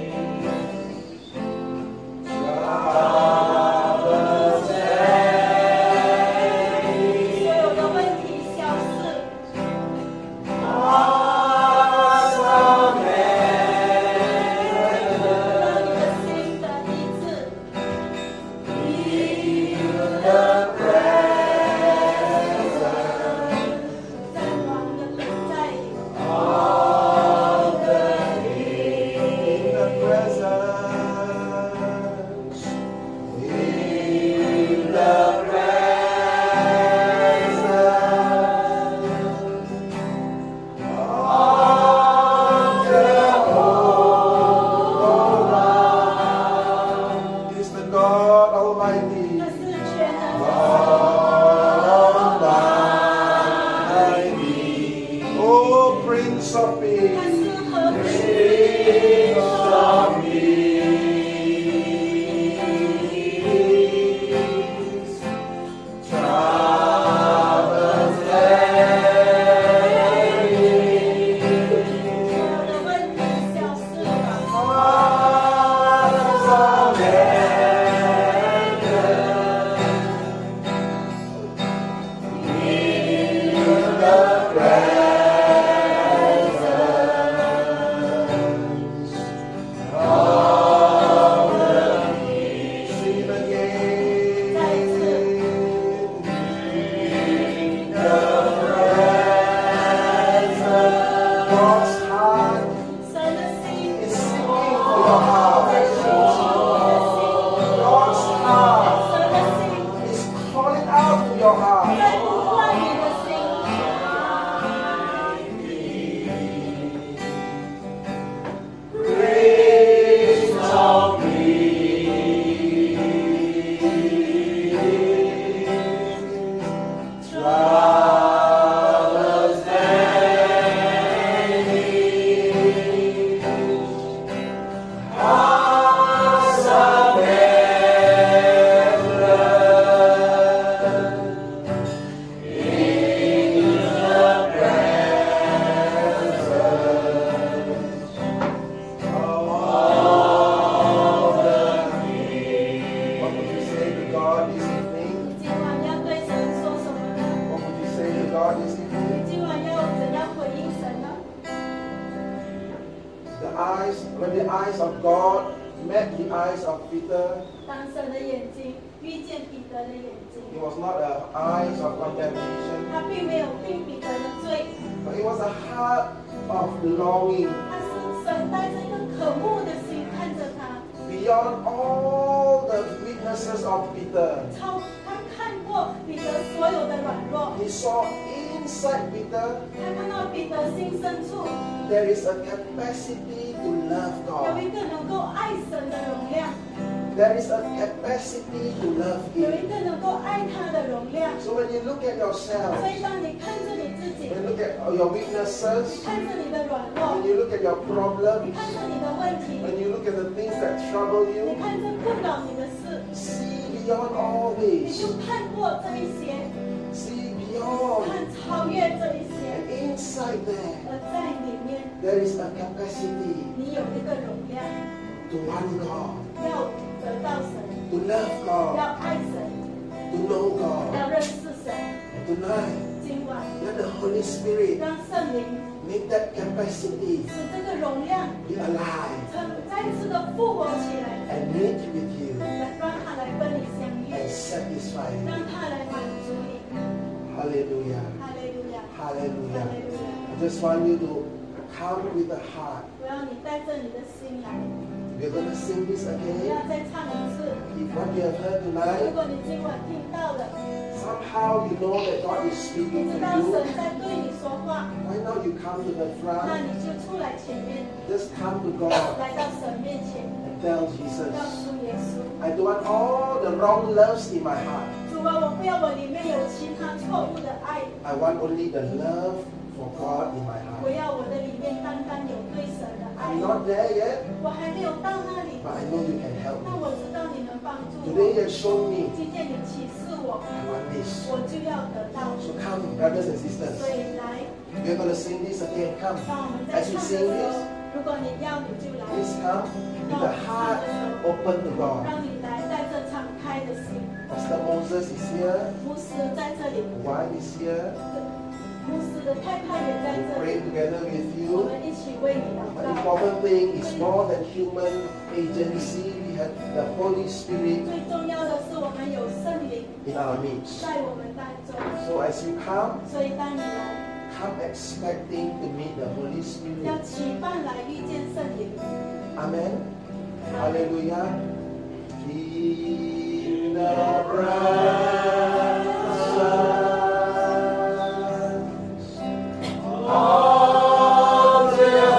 Troubles 所有的问题消失， awesome 让你的心得医治。 在王的同在里， in the presence, in the presence of Jehovah, is the God Almighty. 这是全能的 Almighty, oh Prince of 神，他 Peace. 是和平。 所有的问题消失了，再一次， God's heart 神的心， is seeking for your heart. 在寻求你的心， God's heart 神的心 is calling out to your heart. 在呼唤你的心。 Prince of Peace, troubles ending, awesome emblem, in the presence of all the king. What would you say to God this evening? 今晚要对神说什么呢？ What would you say to God this evening? 今晚要怎样回应神呢？ The eyes, when the eyes of God met the eyes of Peter, 当神的眼睛遇见彼得的眼睛， it was not the eyes of condemnation, 他并没有定彼得的罪， but it was a heart of longing 他是神带着一个渴慕的心看着他， beyond all the weaknesses of Peter. 超他看过彼得所有的软弱， He saw inside Peter 他看到彼得心深处 there is a capacity to love 有 God. 一个能够爱神的容量， There is a capacity to love 有一 Him. 个能够爱他的容量。 So when you look at 所 yourself, 以当你看着你自己， when you look at your weaknesses, 看着你的软弱 when，you look at your 你 problems, 看着你的问题， when you look at the things that trouble 你 you, 看着困扰你的事， see beyond all 你 this. 就看过这一些， See beyond. 看超越这一些， And inside there, 而在里面 there is a capacity 你有一个容量， to want God, 要得到神， to love 要 God, 爱神， to know God. 要认识神。 And tonight, 今晚 let the Holy Spirit 让圣灵 make that capacity 使这个容量 be alive 成再次的复活起来， and meet with you 来让他来跟你相遇， and satisfy 让 you. 他来满足你。 Hallelujah. 哈利路亚，哈 Hallelujah. 利路亚！ I just want you to come with a heart. 我要你带着你的心来， We're going to sing this 不 again. 要再唱一次。 If what you have heard 如 tonight, 果你今晚听到了， somehow you know that God is 你 speaking 知 to 道 you, 神在对你说话， why not you come to the 那 front? 你就出来前面， Just come to God 来到神面前， and tell 告 Jesus, 诉耶稣。 I don't want all the wrong loves in my heart. 主啊，我不要我里面有其他错误的爱， I want only the love for God in my 我 heart. 要我的里面单单有对神的爱 I'm。not there yet, 我还没有到那里， but I know you can help 但 me. 我知道你能帮助 Today 我。 you have shown me 今天你启示我， I want this. 我就要得到。 So come, brothers and 所 sisters. 以来， We're going to sing this again. Come. 当我们在 As 唱 we 的 sing 时候 this,， 如果你要，你就来。 please come with a heart open to God. 让你来带着敞开的心。 Pastor Moses is here. 牧师在这里， Wife is here. 牧师的太太也在 We 这 pray 里， together with 我 you. 们一起为你祷 But 告。 important thing is more than human agency. We have the Holy Spirit 最重要的是，我们有圣灵 in our midst. 在我们当中， So as you come, 所以当你来， come expecting to meet the Holy 要 Spirit. 期盼来遇见圣灵。 Amen. Hallelujah. In the presence of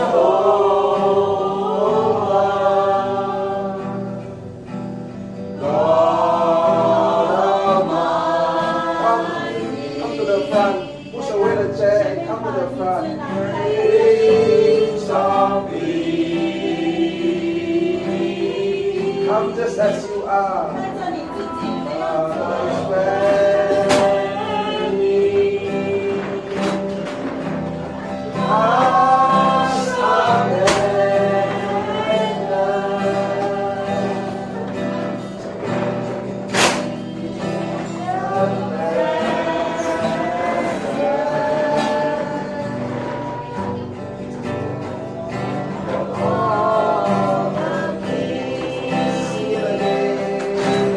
Jehovah, God Almighty. Come to the front. Push away the chair and come to the front. Prince of Peace. Come just as you are. 带着你自己的样子来。 Hallelujah.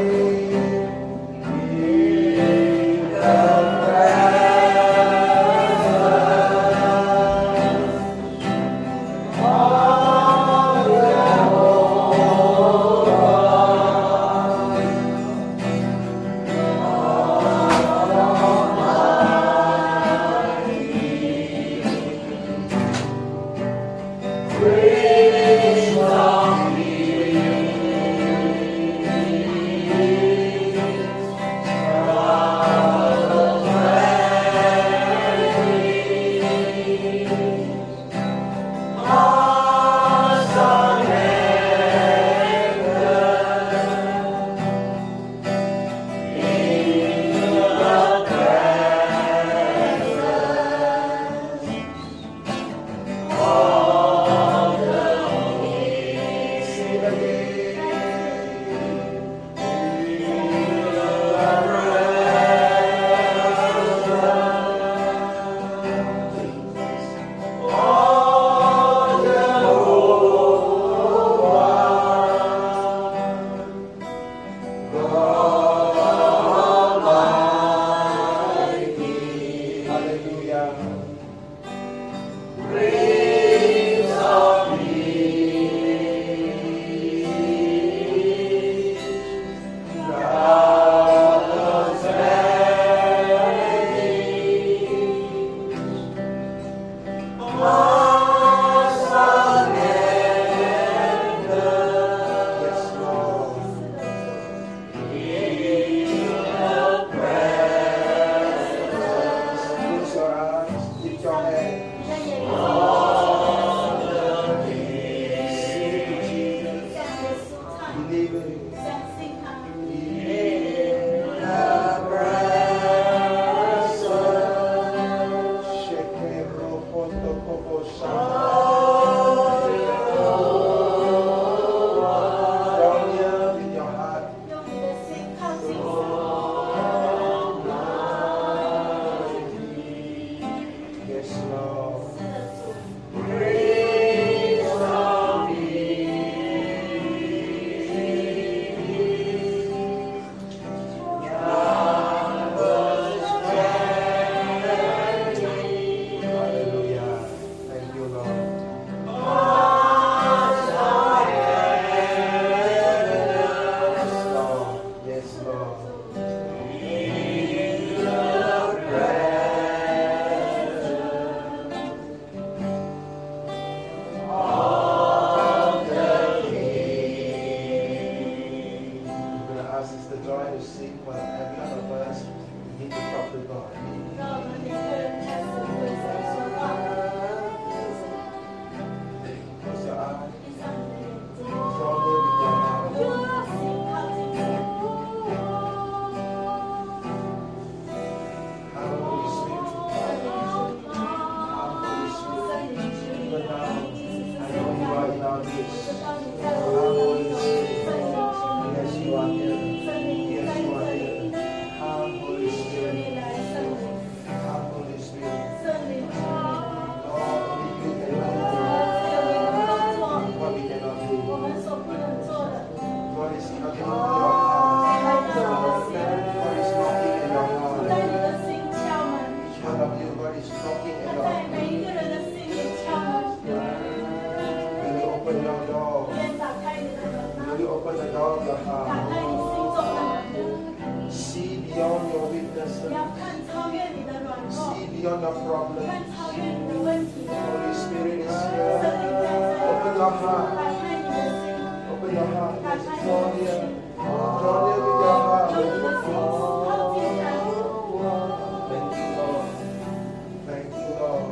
beyond your problem. 看超越你的问题。 Holy Spirit is 圣 here. 灵在这里， Open your heart. 打开你的心， Open your heart. 打开你 Draw 的心， near. Draw near with your 用 heart. 你的心靠近他。 Thank you, Lord. Thank you, Lord.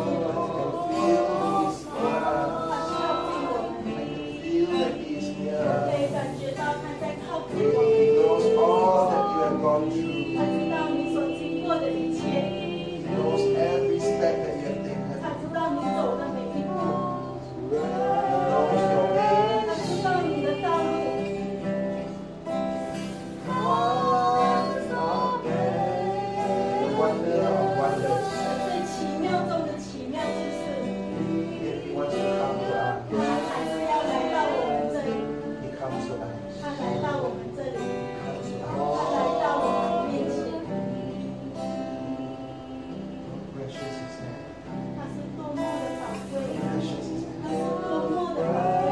I can feel His love. I can feel that He is 我 near. 可以感觉到他在靠近 He 我。 knows all that you have gone through. 他知道你所经过的一切， He knows every step that you have taken. 他知道你走的每一步， He knows your 他 ways. 知道你的道路。 The wonder of wonders. 最奇妙中的奇妙之事， Yet He wants to come to us. 他还是要来到我们这里， He comes to us. 他来到我们这里， Comes to 他 us. 来到我们面前， Precious is that. 他是多么的宝贵， Precious is 他 that. 是多么的宝贵。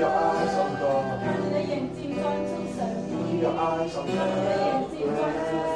Your eyes on God.